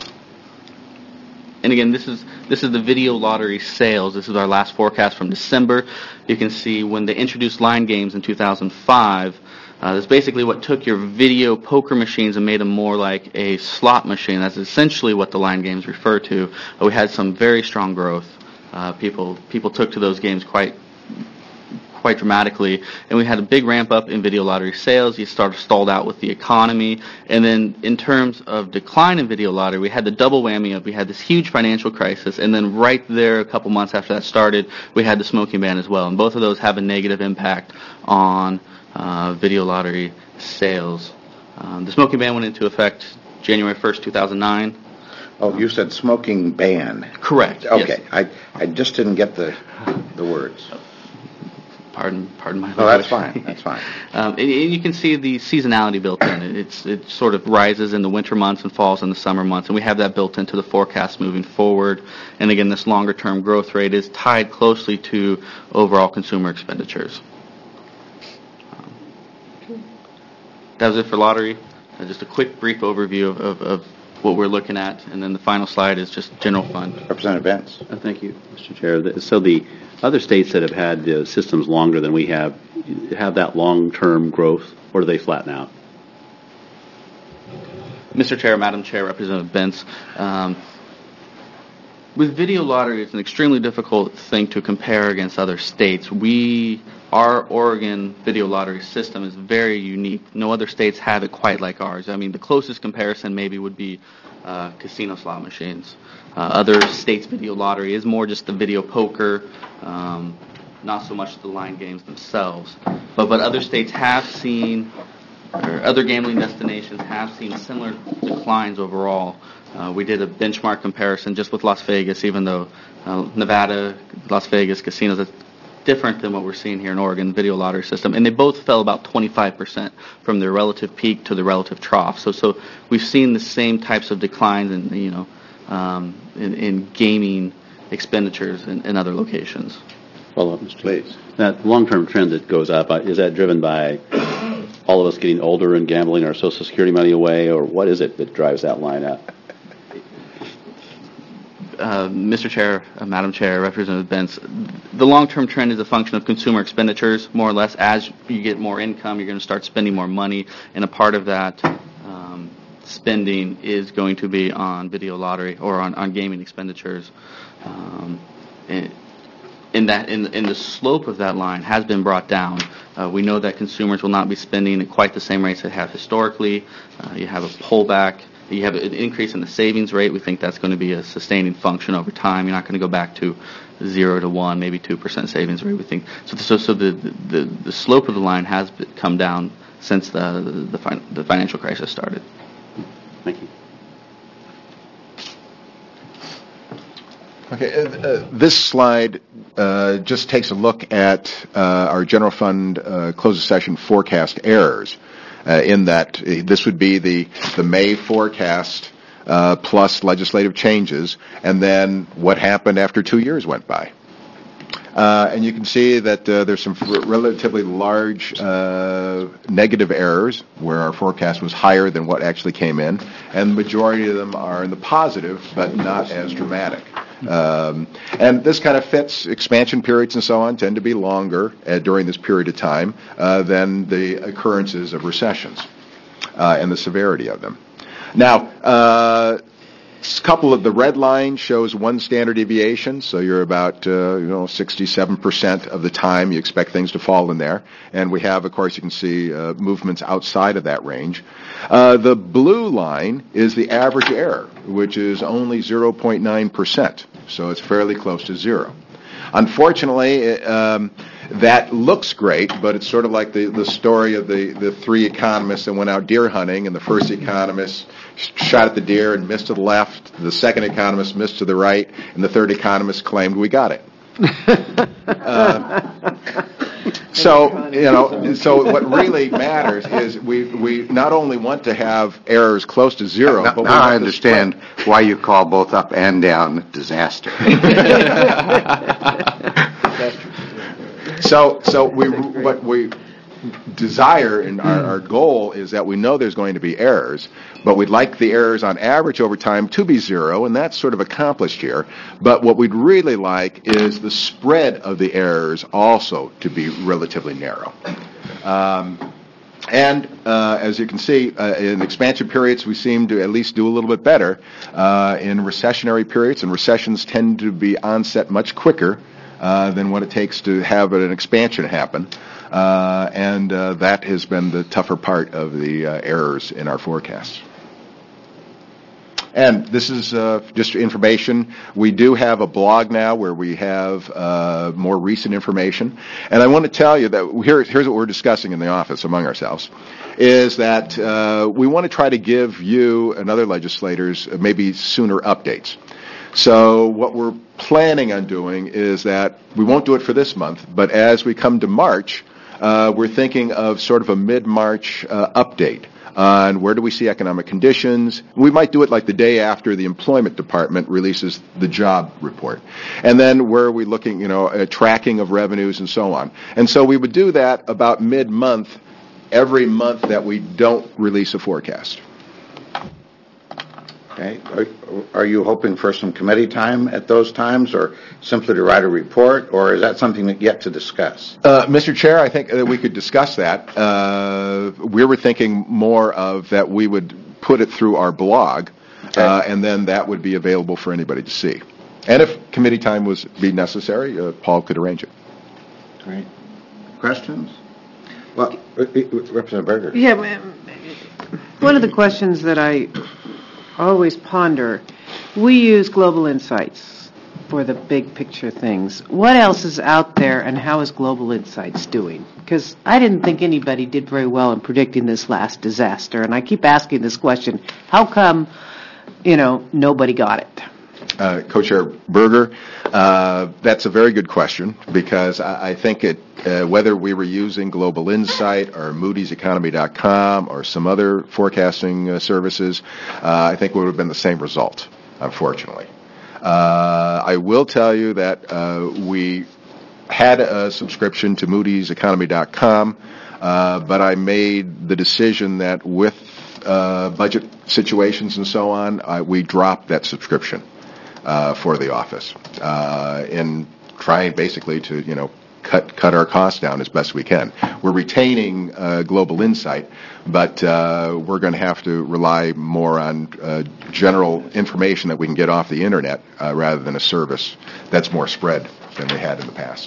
And again, this is this is the video lottery sales. This is our last forecast from December. You can see when they introduced line games in two thousand five, uh, that's basically what took your video poker machines and made them more like a slot machine. That's essentially what the line games refer to. Uh, we had some very strong growth. Uh, people people took to those games quite quite dramatically, and we had a big ramp up in video lottery sales. You started stalled out with the economy, and then in terms of decline in video lottery, we had the double whammy of we had this huge financial crisis, and then right there, a couple months after that started, we had the smoking ban as well, and both of those have a negative impact on uh, video lottery sales. Um, the smoking ban went into effect January first, two thousand nine. Oh, you said smoking ban. Correct. Okay, yes. I I just didn't get the the words. Pardon, pardon my No, language. that's fine. That's fine. um, and, and you can see the seasonality built in. It's it sort of rises in the winter months and falls in the summer months, and we have that built into the forecast moving forward. And again, this longer-term growth rate is tied closely to overall consumer expenditures. Um, that was it for lottery. Uh, just a quick, brief overview of, of, of what we're looking at, and then the final slide is just general fund. Representative Benz. Uh, thank you, Mister Chair. The- So the other states that have had uh, systems longer than we have, have that long-term growth, or do they flatten out? Mister Chair, Madam Chair, Representative Bentz, um, with video lottery, it's an extremely difficult thing to compare against other states. We, our Oregon video lottery system is very unique. No other states have it quite like ours. I mean, the closest comparison maybe would be uh, casino slot machines. Uh, other states' video lottery is more just the video poker, um, not so much the line games themselves. But but other states have seen, or other gambling destinations have seen similar declines overall. Uh, we did a benchmark comparison just with Las Vegas, even though uh, Nevada, Las Vegas casinos are different than what we're seeing here in Oregon video lottery system, and they both fell about twenty-five percent from their relative peak to the relative trough. So so we've seen the same types of declines in you know um, in, in gaming expenditures in, in other locations. Follow up, Mister Please. That long-term trend that goes up, uh, is that driven by all of us getting older and gambling our Social Security money away, or what is it that drives that line up? Uh, Mister Chair, uh, Madam Chair, Representative Bentz, the long-term trend is a function of consumer expenditures, more or less. As you get more income, you're going to start spending more money, and a part of that um, spending is going to be on video lottery or on, on gaming expenditures. Um, and, in that, in, in the slope of that line has been brought down. Uh, we know that consumers will not be spending at quite the same rates they have historically. Uh, you have a pullback. You have an increase in the savings rate. We think that's going to be a sustaining function over time. You're not going to go back to zero to one, maybe two percent savings rate. We think so. So, so the, the the slope of the line has come down since the the, the, the financial crisis started. Thank you. Okay, uh, uh, this slide uh, just takes a look at uh, our general fund uh, close of session forecast errors. Uh, in that uh, this would be the the May forecast uh, plus legislative changes, and then what happened after two years went by. Uh, and you can see that uh, there's some r- relatively large uh, negative errors where our forecast was higher than what actually came in, and the majority of them are in the positive, but not as dramatic. Um, and this kind of fits expansion periods and so on tend to be longer uh, during this period of time uh, than the occurrences of recessions uh, and the severity of them. Now, uh, couple of the red line shows one standard deviation, so you're about uh, you know sixty-seven percent of the time you expect things to fall in there. And we have, of course, you can see uh, movements outside of that range. Uh, the blue line is the average error, which is only zero point nine percent, so it's fairly close to zero. Unfortunately, it, um, that looks great, but it's sort of like the, the story of the, the three economists that went out deer hunting, and the first economist shot at the deer and missed to the left, the second economist missed to the right, and the third economist claimed we got it. uh, so, you know, so what really matters is we, we not only want to have errors close to zero, now, but we now want I understand why you call both up and down disaster. So, so we, what we desire and our, our goal is that we know there's going to be errors, but we'd like the errors on average over time to be zero, and that's sort of accomplished here. But what we'd really like is the spread of the errors also to be relatively narrow. Um, And uh, as you can see, uh, in expansion periods, we seem to at least do a little bit better. Uh, in recessionary periods, and recessions tend to be onset much quicker uh, than what it takes to have an expansion happen. Uh, and uh, that has been the tougher part of the uh, errors in our forecasts. And this is uh, just information. We do have a blog now where we have uh, more recent information. And I want to tell you that here, here's what we're discussing in the office among ourselves, is that uh, we want to try to give you and other legislators maybe sooner updates. So what we're planning on doing is that we won't do it for this month, but as we come to March, uh, we're thinking of sort of a mid-March uh, update on where do we see economic conditions. We might do it like the day after the employment department releases the job report. And then where are we looking, you know, uh, tracking of revenues and so on. And so we would do that about mid-month every month that we don't release a forecast. Okay. Are, are you hoping for some committee time at those times, or simply to write a report, or is that something that yet to discuss? Uh, Mister Chair, I think that we could discuss that. Uh, we were thinking more of that we would put it through our blog, okay. uh, and then that would be available for anybody to see. And if committee time was be necessary, uh, Paul could arrange it. Great. Questions? Well, Representative Berger. Yeah, one of the questions that I always ponder, we use Global Insights for the big picture things. What else is out there, and how is Global Insights doing? Because I didn't think anybody did very well in predicting this last disaster, and I keep asking this question, how come, you know, nobody got it? Uh, Co-Chair Berger, uh, that's a very good question, because I, I think it, uh, whether we were using Global Insight or Moody's Economy dot com or some other forecasting uh, services, uh, I think it would have been the same result, unfortunately. Uh, I will tell you that uh, we had a subscription to Moody's Economy dot com, uh, but I made the decision that with uh, budget situations and so on, I, we dropped that subscription. Uh, for the office, uh, in trying basically to, you know, cut cut our costs down as best we can. We're retaining uh, Global Insight, but uh, we're going to have to rely more on uh, general information that we can get off the internet uh, rather than a service that's more spread than we had in the past.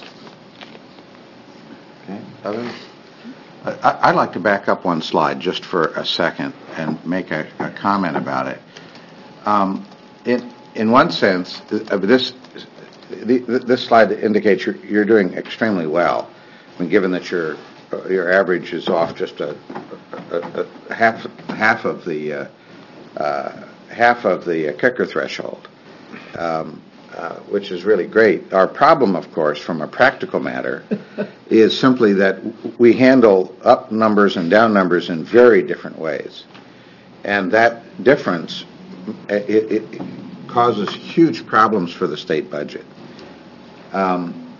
Okay. Others? I, I'd like to back up one slide just for a second and make a, a comment about it. Um, it In one sense, this this slide indicates you're, you're doing extremely well. I mean, given that your your average is off just a, a, a half half of the uh, uh, half of the kicker threshold, um, uh, which is really great. Our problem, of course, from a practical matter, is simply that we handle up numbers and down numbers in very different ways, and that difference it. it, it causes huge problems for the state budget. Um,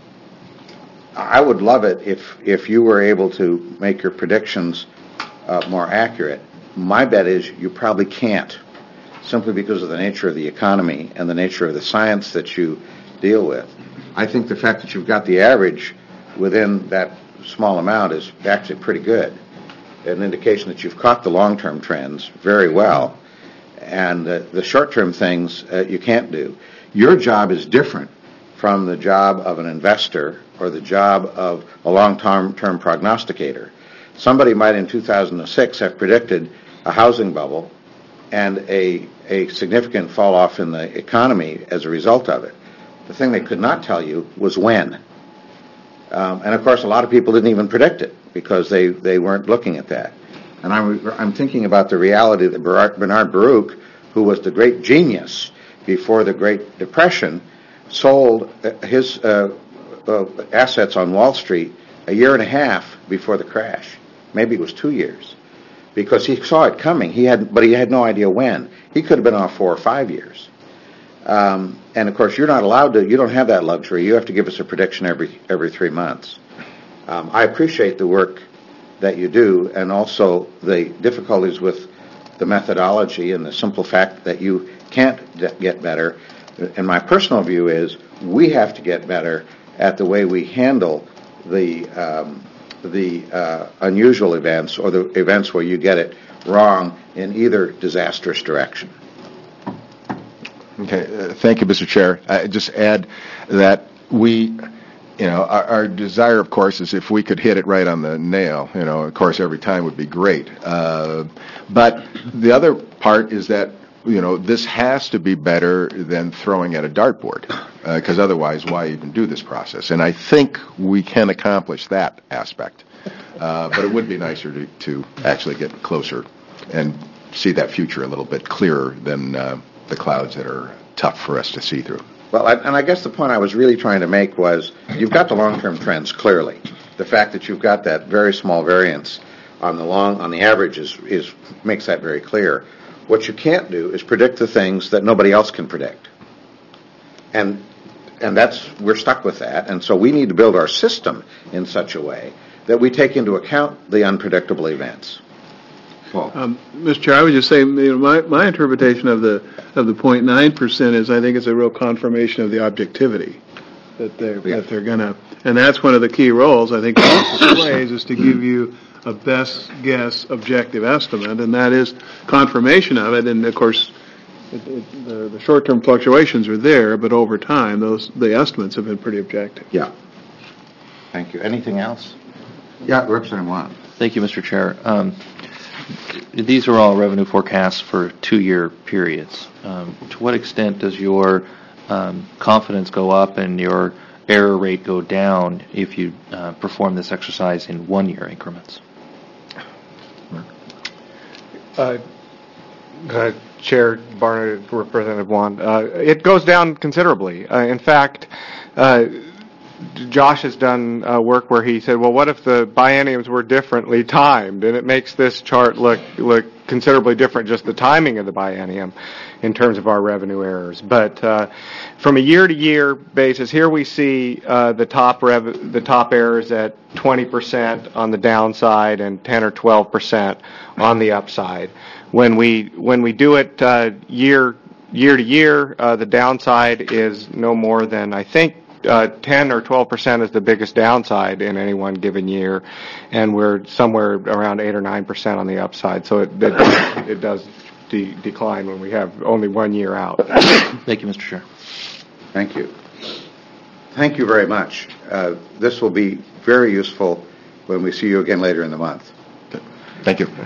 I would love it if if you were able to make your predictions uh, more accurate. My bet is you probably can't, simply because of the nature of the economy and the nature of the science that you deal with. I think the fact that you've got the average within that small amount is actually pretty good, an indication that you've caught the long-term trends very well. and uh, the short-term things uh, you can't do. Your job is different from the job of an investor or the job of a long-term term prognosticator. Somebody might in two thousand six have predicted a housing bubble and a, a significant fall off in the economy as a result of it. The thing they could not tell you was when. Um, and of course, a lot of people didn't even predict it because they, they weren't looking at that. And I'm, I'm thinking about the reality that Bernard Baruch, who was the great genius before the Great Depression, sold his uh, uh, assets on Wall Street a year and a half before the crash. Maybe it was two years, because he saw it coming. He had, but he had no idea when. He could have been off four or five years. Um, and of course, you're not allowed to. You don't have that luxury. You have to give us a prediction every every three months. Um, I appreciate the work that you do, and also the difficulties with the methodology and the simple fact that you can't get better. And my personal view is we have to get better at the way we handle the um, the uh, unusual events or the events where you get it wrong in either disastrous direction. Okay, uh, thank you, Mister Chair. I just add that we, you know, our, our desire, of course, is if we could hit it right on the nail. You know, of course, every time would be great. Uh, but the other part is that, you know, this has to be better than throwing at a dartboard, because uh, otherwise, why even do this process? And I think we can accomplish that aspect. Uh, but it would be nicer to, to actually get closer and see that future a little bit clearer than uh, the clouds that are tough for us to see through. Well, I, and I guess the point I was really trying to make was you've got the long-term trends clearly. The fact that you've got that very small variance on the long, on the average is, is makes that very clear. What you can't do is predict the things that nobody else can predict. And and that's, we're stuck with that. And so we need to build our system in such a way that we take into account the unpredictable events. Paul. Um, Mister Chair, I would just say, you know, my, my interpretation of the of the zero point nine percent is I think it's a real confirmation of the objectivity that they're yeah. that they're gonna, and that's one of the key roles I think it plays is to give you a best guess objective estimate, and that is confirmation of it. And of course, it, it, the, the short-term fluctuations are there, but over time, those the estimates have been pretty objective. Yeah. Thank you. Anything else? Yeah, Representative Juan. Thank you, Mister Chair. Um, these are all revenue forecasts for two-year periods. Um, to what extent does your um, confidence go up and your error rate go down if you uh, perform this exercise in one-year increments? Uh, uh, Chair Barnard, Representative Juan, uh, it goes down considerably. Uh, in fact, uh, Josh has done uh, work where he said, well, what if the bienniums were differently timed? And it makes this chart look look considerably different, just the timing of the biennium in terms of our revenue errors. But uh, from a year-to-year basis, here we see uh, the top rev- the top errors at twenty percent on the downside and ten or twelve percent on the upside. When we when we do it uh, year year to year, uh, the downside is no more than, I think, Uh, ten or twelve percent is the biggest downside in any one given year, and we're somewhere around eight or nine percent on the upside. So it it, it does de- decline when we have only one year out. Thank you, Mister Chair. Thank you. Thank you very much. Uh, this will be very useful when we see you again later in the month. Thank you.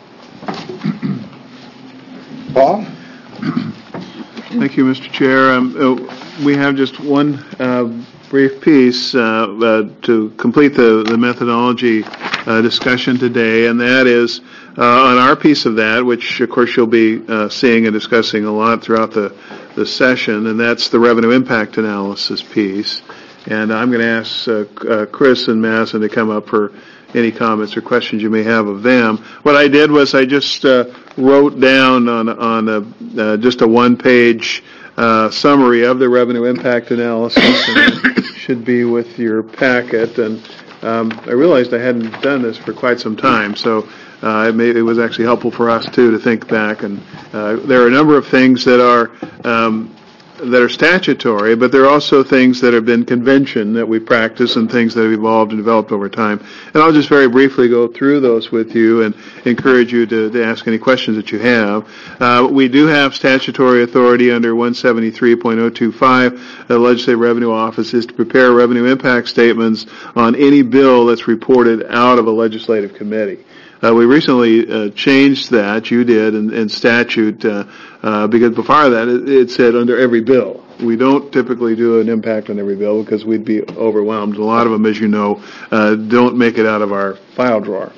Paul? Thank you, Mister Chair. Um, uh, we have just one uh, brief piece uh, uh, to complete the, the methodology uh, discussion today, and that is uh, on our piece of that, which of course you'll be uh, seeing and discussing a lot throughout the, the session, and that's the revenue impact analysis piece. And I'm going to ask uh, uh, Chris and Masson to come up for any comments or questions you may have of them. What I did was I just uh, wrote down on on a, uh, just a one-page uh, summary of the revenue impact analysis, and it should be with your packet. And um, I realized I hadn't done this for quite some time, so uh, it, may, it was actually helpful for us too to think back. And uh, there are a number of things that are um, that are statutory, but there are also things that have been convention that we practice and things that have evolved and developed over time. And I'll just very briefly go through those with you and encourage you to, to ask any questions that you have. Uh, we do have statutory authority under one seventy-three point oh two five. The Legislative Revenue Office is to prepare revenue impact statements on any bill that's reported out of a legislative committee. Uh, we recently uh, changed that, you did, in, in statute, uh, uh, because before that it, it said under every bill. We don't typically do an impact on every bill because we'd be overwhelmed. A lot of them, as you know, uh, don't make it out of our file drawer.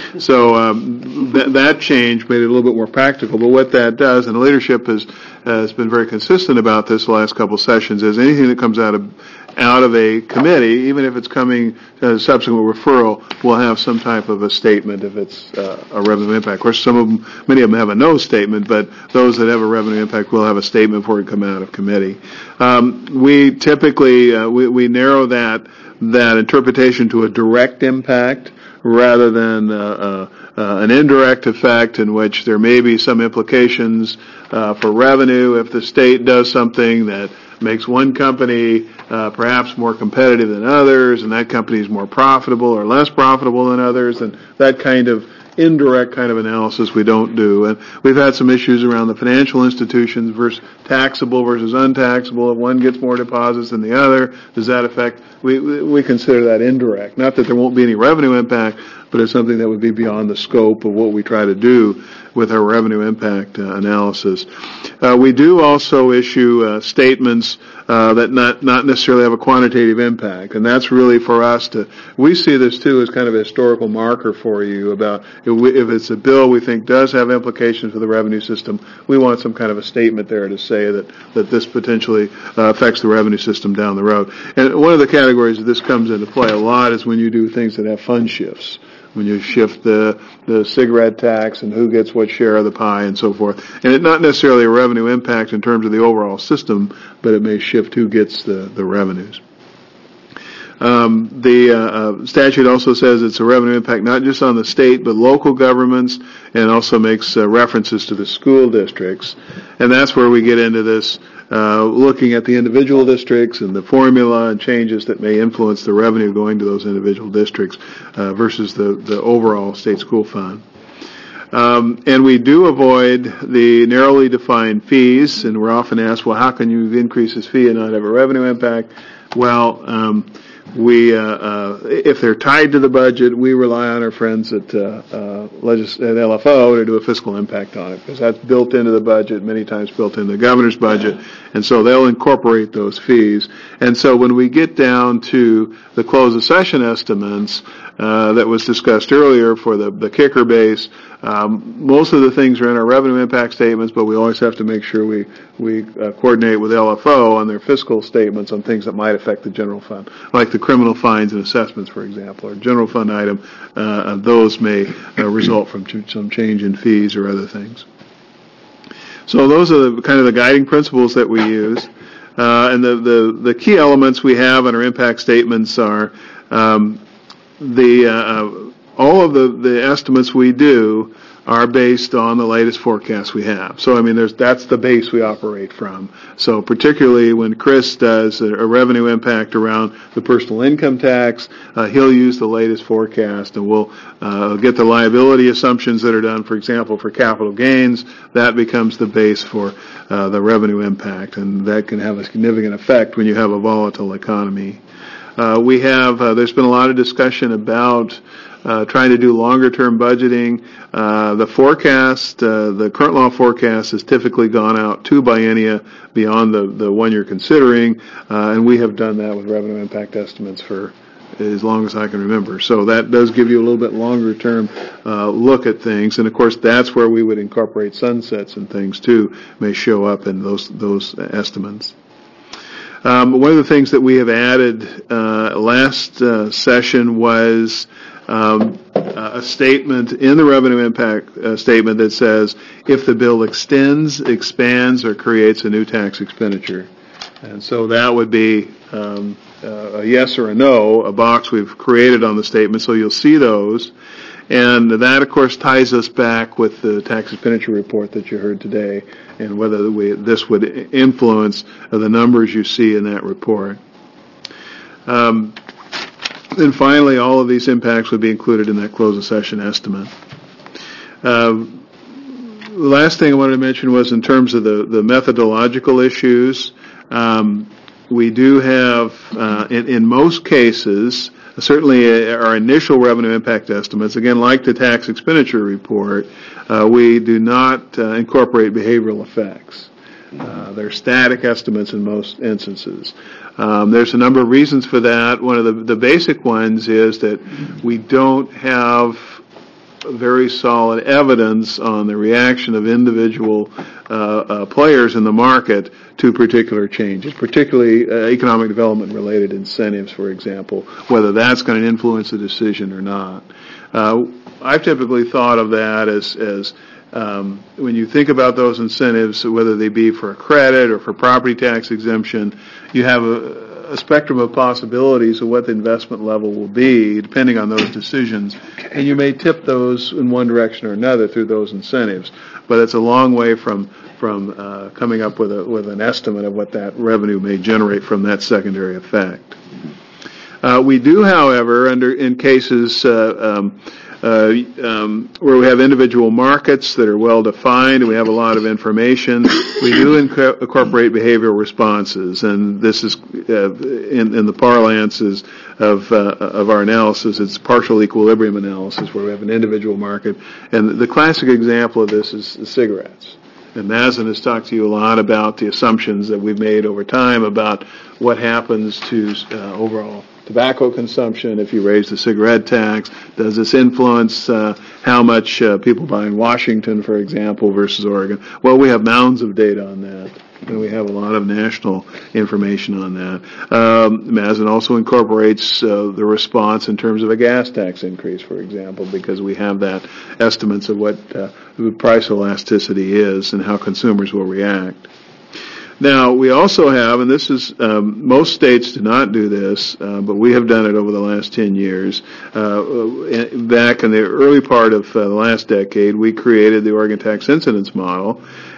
So um, th- that change made it a little bit more practical. But what that does, and the leadership has has been very consistent about this the last couple of sessions, is anything that comes out of out of a committee, even if it's coming as a subsequent referral, will have some type of a statement if it's uh, a revenue impact. Of course, some of them, many of them have a no statement, but those that have a revenue impact will have a statement before it come out of committee. Um, we typically uh, we, we narrow that that interpretation to a direct impact, rather than uh, uh, uh, an indirect effect in which there may be some implications uh, for revenue if the state does something that makes one company uh, perhaps more competitive than others, and that company is more profitable or less profitable than others, and that kind of indirect kind of analysis we don't do. And we've had some issues around the financial institutions versus taxable versus untaxable. If one gets more deposits than the other, does that affect? We we consider that indirect. Not that there won't be any revenue impact, but it's something that would be beyond the scope of what we try to do with our revenue impact uh, analysis. Uh, we do also issue uh, statements uh, that not not necessarily have a quantitative impact, and that's really for us to. We see this too as kind of a historical marker for you about if, we, if it's a bill we think does have implications for the revenue system. We want some kind of a statement there to say that that this potentially uh, affects the revenue system down the road. And one of the categories that this comes into play a lot is when you do things that have fund shifts. When you shift the, the cigarette tax and who gets what share of the pie and so forth. And it's not necessarily a revenue impact in terms of the overall system, but it may shift who gets the, the revenues. Um, the uh, uh, statute also says it's a revenue impact not just on the state, but local governments, and also makes uh, references to the school districts. And that's where we get into this Uh, looking at the individual districts and the formula and changes that may influence the revenue going to those individual districts uh, versus the, the overall state school fund. Um, and we do avoid the narrowly defined fees, and we're often asked, well, how can you increase this fee and not have a revenue impact? Well, um, we, uh, uh, if they're tied to the budget, we rely on our friends at, uh, uh, legis- at L F O to do a fiscal impact on it, because that's built into the budget, many times built into the governor's budget, and so they'll incorporate those fees. And so when we get down to the close of session estimates uh, that was discussed earlier for the, the kicker base, um, most of the things are in our revenue impact statements, but we always have to make sure we we uh, coordinate with L F O on their fiscal statements on things that might affect the general fund, like the criminal fines and assessments, for example, or general fund item. Uh, those may uh, result from ch- some change in fees or other things. So those are the, kind of the guiding principles that we use. Uh, and the, the, the key elements we have in our impact statements are um, the uh, all of the, the estimates we do are based on the latest forecasts we have. So, I mean, there's that's the base we operate from. So particularly when Chris does a, a revenue impact around the personal income tax, uh, he'll use the latest forecast, and we'll uh, get the liability assumptions that are done, for example, for capital gains. That becomes the base for uh, the revenue impact, and that can have a significant effect when you have a volatile economy. Uh, we have, uh, there's been a lot of discussion about Uh, trying to do longer-term budgeting. Uh, the forecast, uh, the current law forecast has typically gone out two biennia beyond the, the one you're considering, uh, and we have done that with revenue impact estimates for as long as I can remember. So that does give you a little bit longer-term uh, look at things, and of course that's where we would incorporate sunsets and things too, may show up in those those estimates. Um, one of the things that we have added uh, last uh, session was Um, a statement in the revenue impact uh, statement that says if the bill extends, expands, or creates a new tax expenditure. And so that would be um, uh, a yes or a no, a box we've created on the statement, so you'll see those. And that, of course, ties us back with the tax expenditure report that you heard today, and whether we, this would influence the numbers you see in that report. Um, then finally, all of these impacts would be included in that close of session estimate. Uh, the last thing I wanted to mention was in terms of the, the methodological issues. Um, we do have, uh, in, in most cases, certainly our initial revenue impact estimates, again, like the tax expenditure report, uh, we do not uh, incorporate behavioral effects. Uh, they're static estimates in most instances. Um, there's a number of reasons for that. One of the, the basic ones is that we don't have very solid evidence on the reaction of individual uh, uh, players in the market to particular changes, particularly uh, economic development related incentives, for example, whether that's going to influence the decision or not. Uh, I've typically thought of that as, as um, when you think about those incentives, whether they be for a credit or for property tax exemption, you have a a spectrum of possibilities of what the investment level will be depending on those decisions, and you may tip those in one direction or another through those incentives. But it's a long way from from uh, coming up with a with an estimate of what that revenue may generate from that secondary effect. Uh, we do, however, under in cases uh, um, uh, um, where we have individual markets that are well defined and we have a lot of information, we do inc- incorporate behavioral responses, and this is uh, in, in the parlances of uh, of our analysis. It's partial equilibrium analysis, where we have an individual market, and the classic example of this is the cigarettes. And Mazen has talked to you a lot about the assumptions that we've made over time about what happens to uh, overall tobacco consumption if you raise the cigarette tax. Does this influence uh, how much uh, people buy in Washington, for example, versus Oregon? Well, we have mounds of data on that, and we have a lot of national information on that. Um, Mazen also incorporates uh, the response in terms of a gas tax increase, for example, because we have that estimates of what uh, the price elasticity is and how consumers will react. Now, we also have, and this is, um, most states do not do this, uh, but we have done it over the last ten years. Uh, back in the early part of uh, the last decade, we created the Oregon Tax Incidence Model,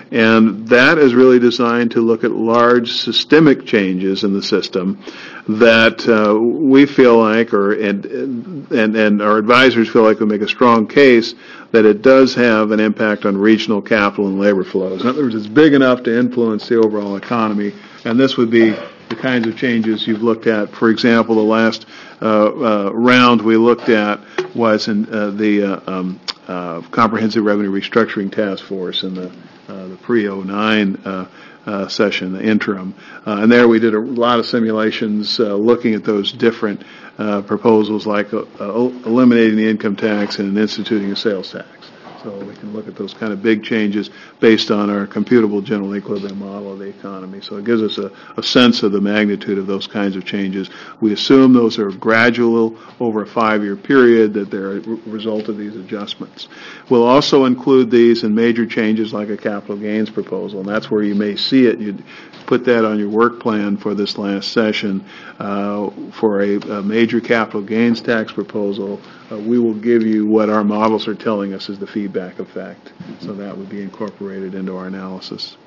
and that is really designed to look at large systemic changes in the system that uh, we feel like, or and, and and our advisors feel like, we make a strong case that it does have an impact on regional capital and labor flows. In other words, it's big enough to influence the overall economy, and this would be the kinds of changes you've looked at. For example, the last uh, uh, round we looked at was in uh, the uh, um, uh, Comprehensive Revenue Restructuring Task Force in the uh, the pre oh nine uh, uh, session, the interim. Uh, and there we did a lot of simulations uh, looking at those different uh, proposals, like uh, eliminating the income tax and instituting a sales tax. So we can look at those kind of big changes based on our computable general equilibrium model of the economy. So it gives us a, a sense of the magnitude of those kinds of changes. We assume those are gradual over a five-year period, that they're a result of these adjustments. We'll also include these in major changes like a capital gains proposal, and that's where you may see it. You'd put that on your work plan for this last session. Uh, for a, a major capital gains tax proposal, uh, we will give you what our models are telling us is the feedback effect. So that would be incorporated into our analysis.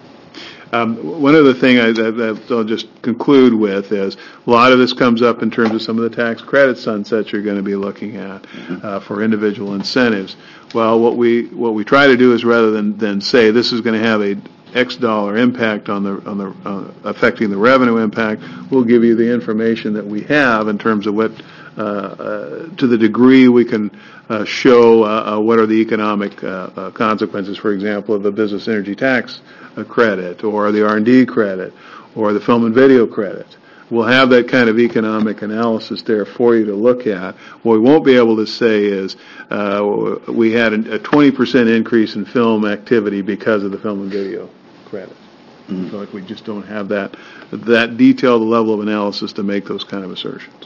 Um, one other thing I, that, that I'll just conclude with is a lot of this comes up in terms of some of the tax credit sunsets you're going to be looking at uh, for individual incentives. Well, what we what we try to do is, rather than, than say this is going to have a X dollar impact on the on the uh, affecting the revenue impact, we'll give you the information that we have in terms of what, uh, uh, to the degree we can uh, show uh, uh, what are the economic uh, uh, consequences, for example, of the business energy tax uh, credit, or the R and D credit, or the film and video credit. We'll have that kind of economic analysis there for you to look at. What we won't be able to say is uh, we had a twenty percent increase in film activity because of the film and video credit. Mm-hmm. I feel like we just don't have that that detailed level of analysis to make those kind of assertions.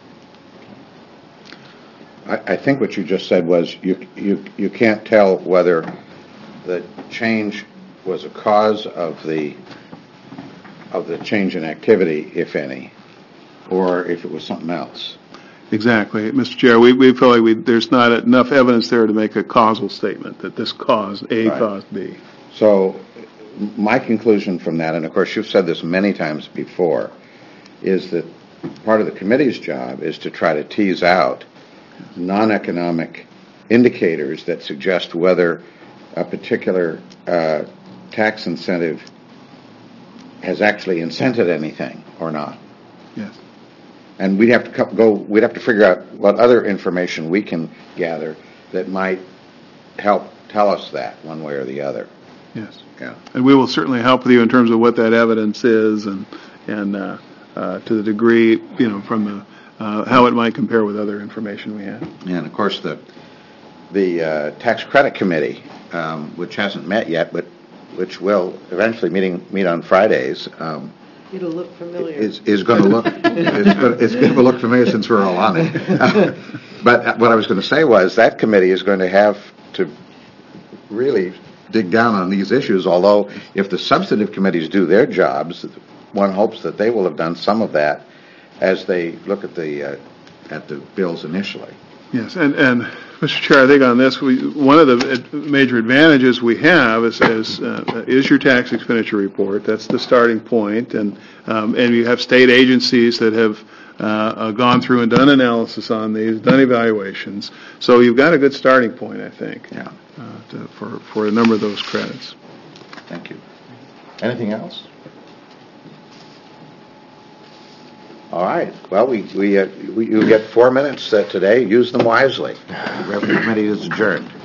I, I think what you just said was you you you can't tell whether the change was a cause of the of the change in activity, if any, or if it was something else. Exactly. Mister Chair, we, we feel like we, there's not enough evidence there to make a causal statement that this caused A Right. caused B. So my conclusion from that, and of course you've said this many times before, is that part of the committee's job is to try to tease out non-economic indicators that suggest whether a particular uh, tax incentive has actually incented anything or not. Yes. And we'd have to co- go, we'd have to figure out what other information we can gather that might help tell us that one way or the other. Yes. Yeah. And we will certainly help with you in terms of what that evidence is and, and uh, uh, to the degree, you know, from the, uh, how it might compare with other information we have. And of course, the the uh, tax credit committee, um, which hasn't met yet, but which will eventually meeting meet on Fridays, um, It'll look familiar. is is going to look it's going it's going to look familiar since we're all on it. Uh, but what I was going to say was that committee is going to have to really dig down on these issues. Although, if the substantive committees do their jobs, one hopes that they will have done some of that as they look at the uh, at the bills initially. Yes, and, and Mister Chair, I think on this, we, one of the ad- major advantages we have is, is, uh, is your tax expenditure report. That's the starting point, and um, and you have state agencies that have uh, uh, gone through and done analysis on these, done evaluations. So you've got a good starting point, I think, Yeah. uh, to, for for a number of those credits. Thank you. Anything else? All right. Well, we we, uh, we you get four minutes uh, today. Use them wisely. The Revenue Committee is adjourned.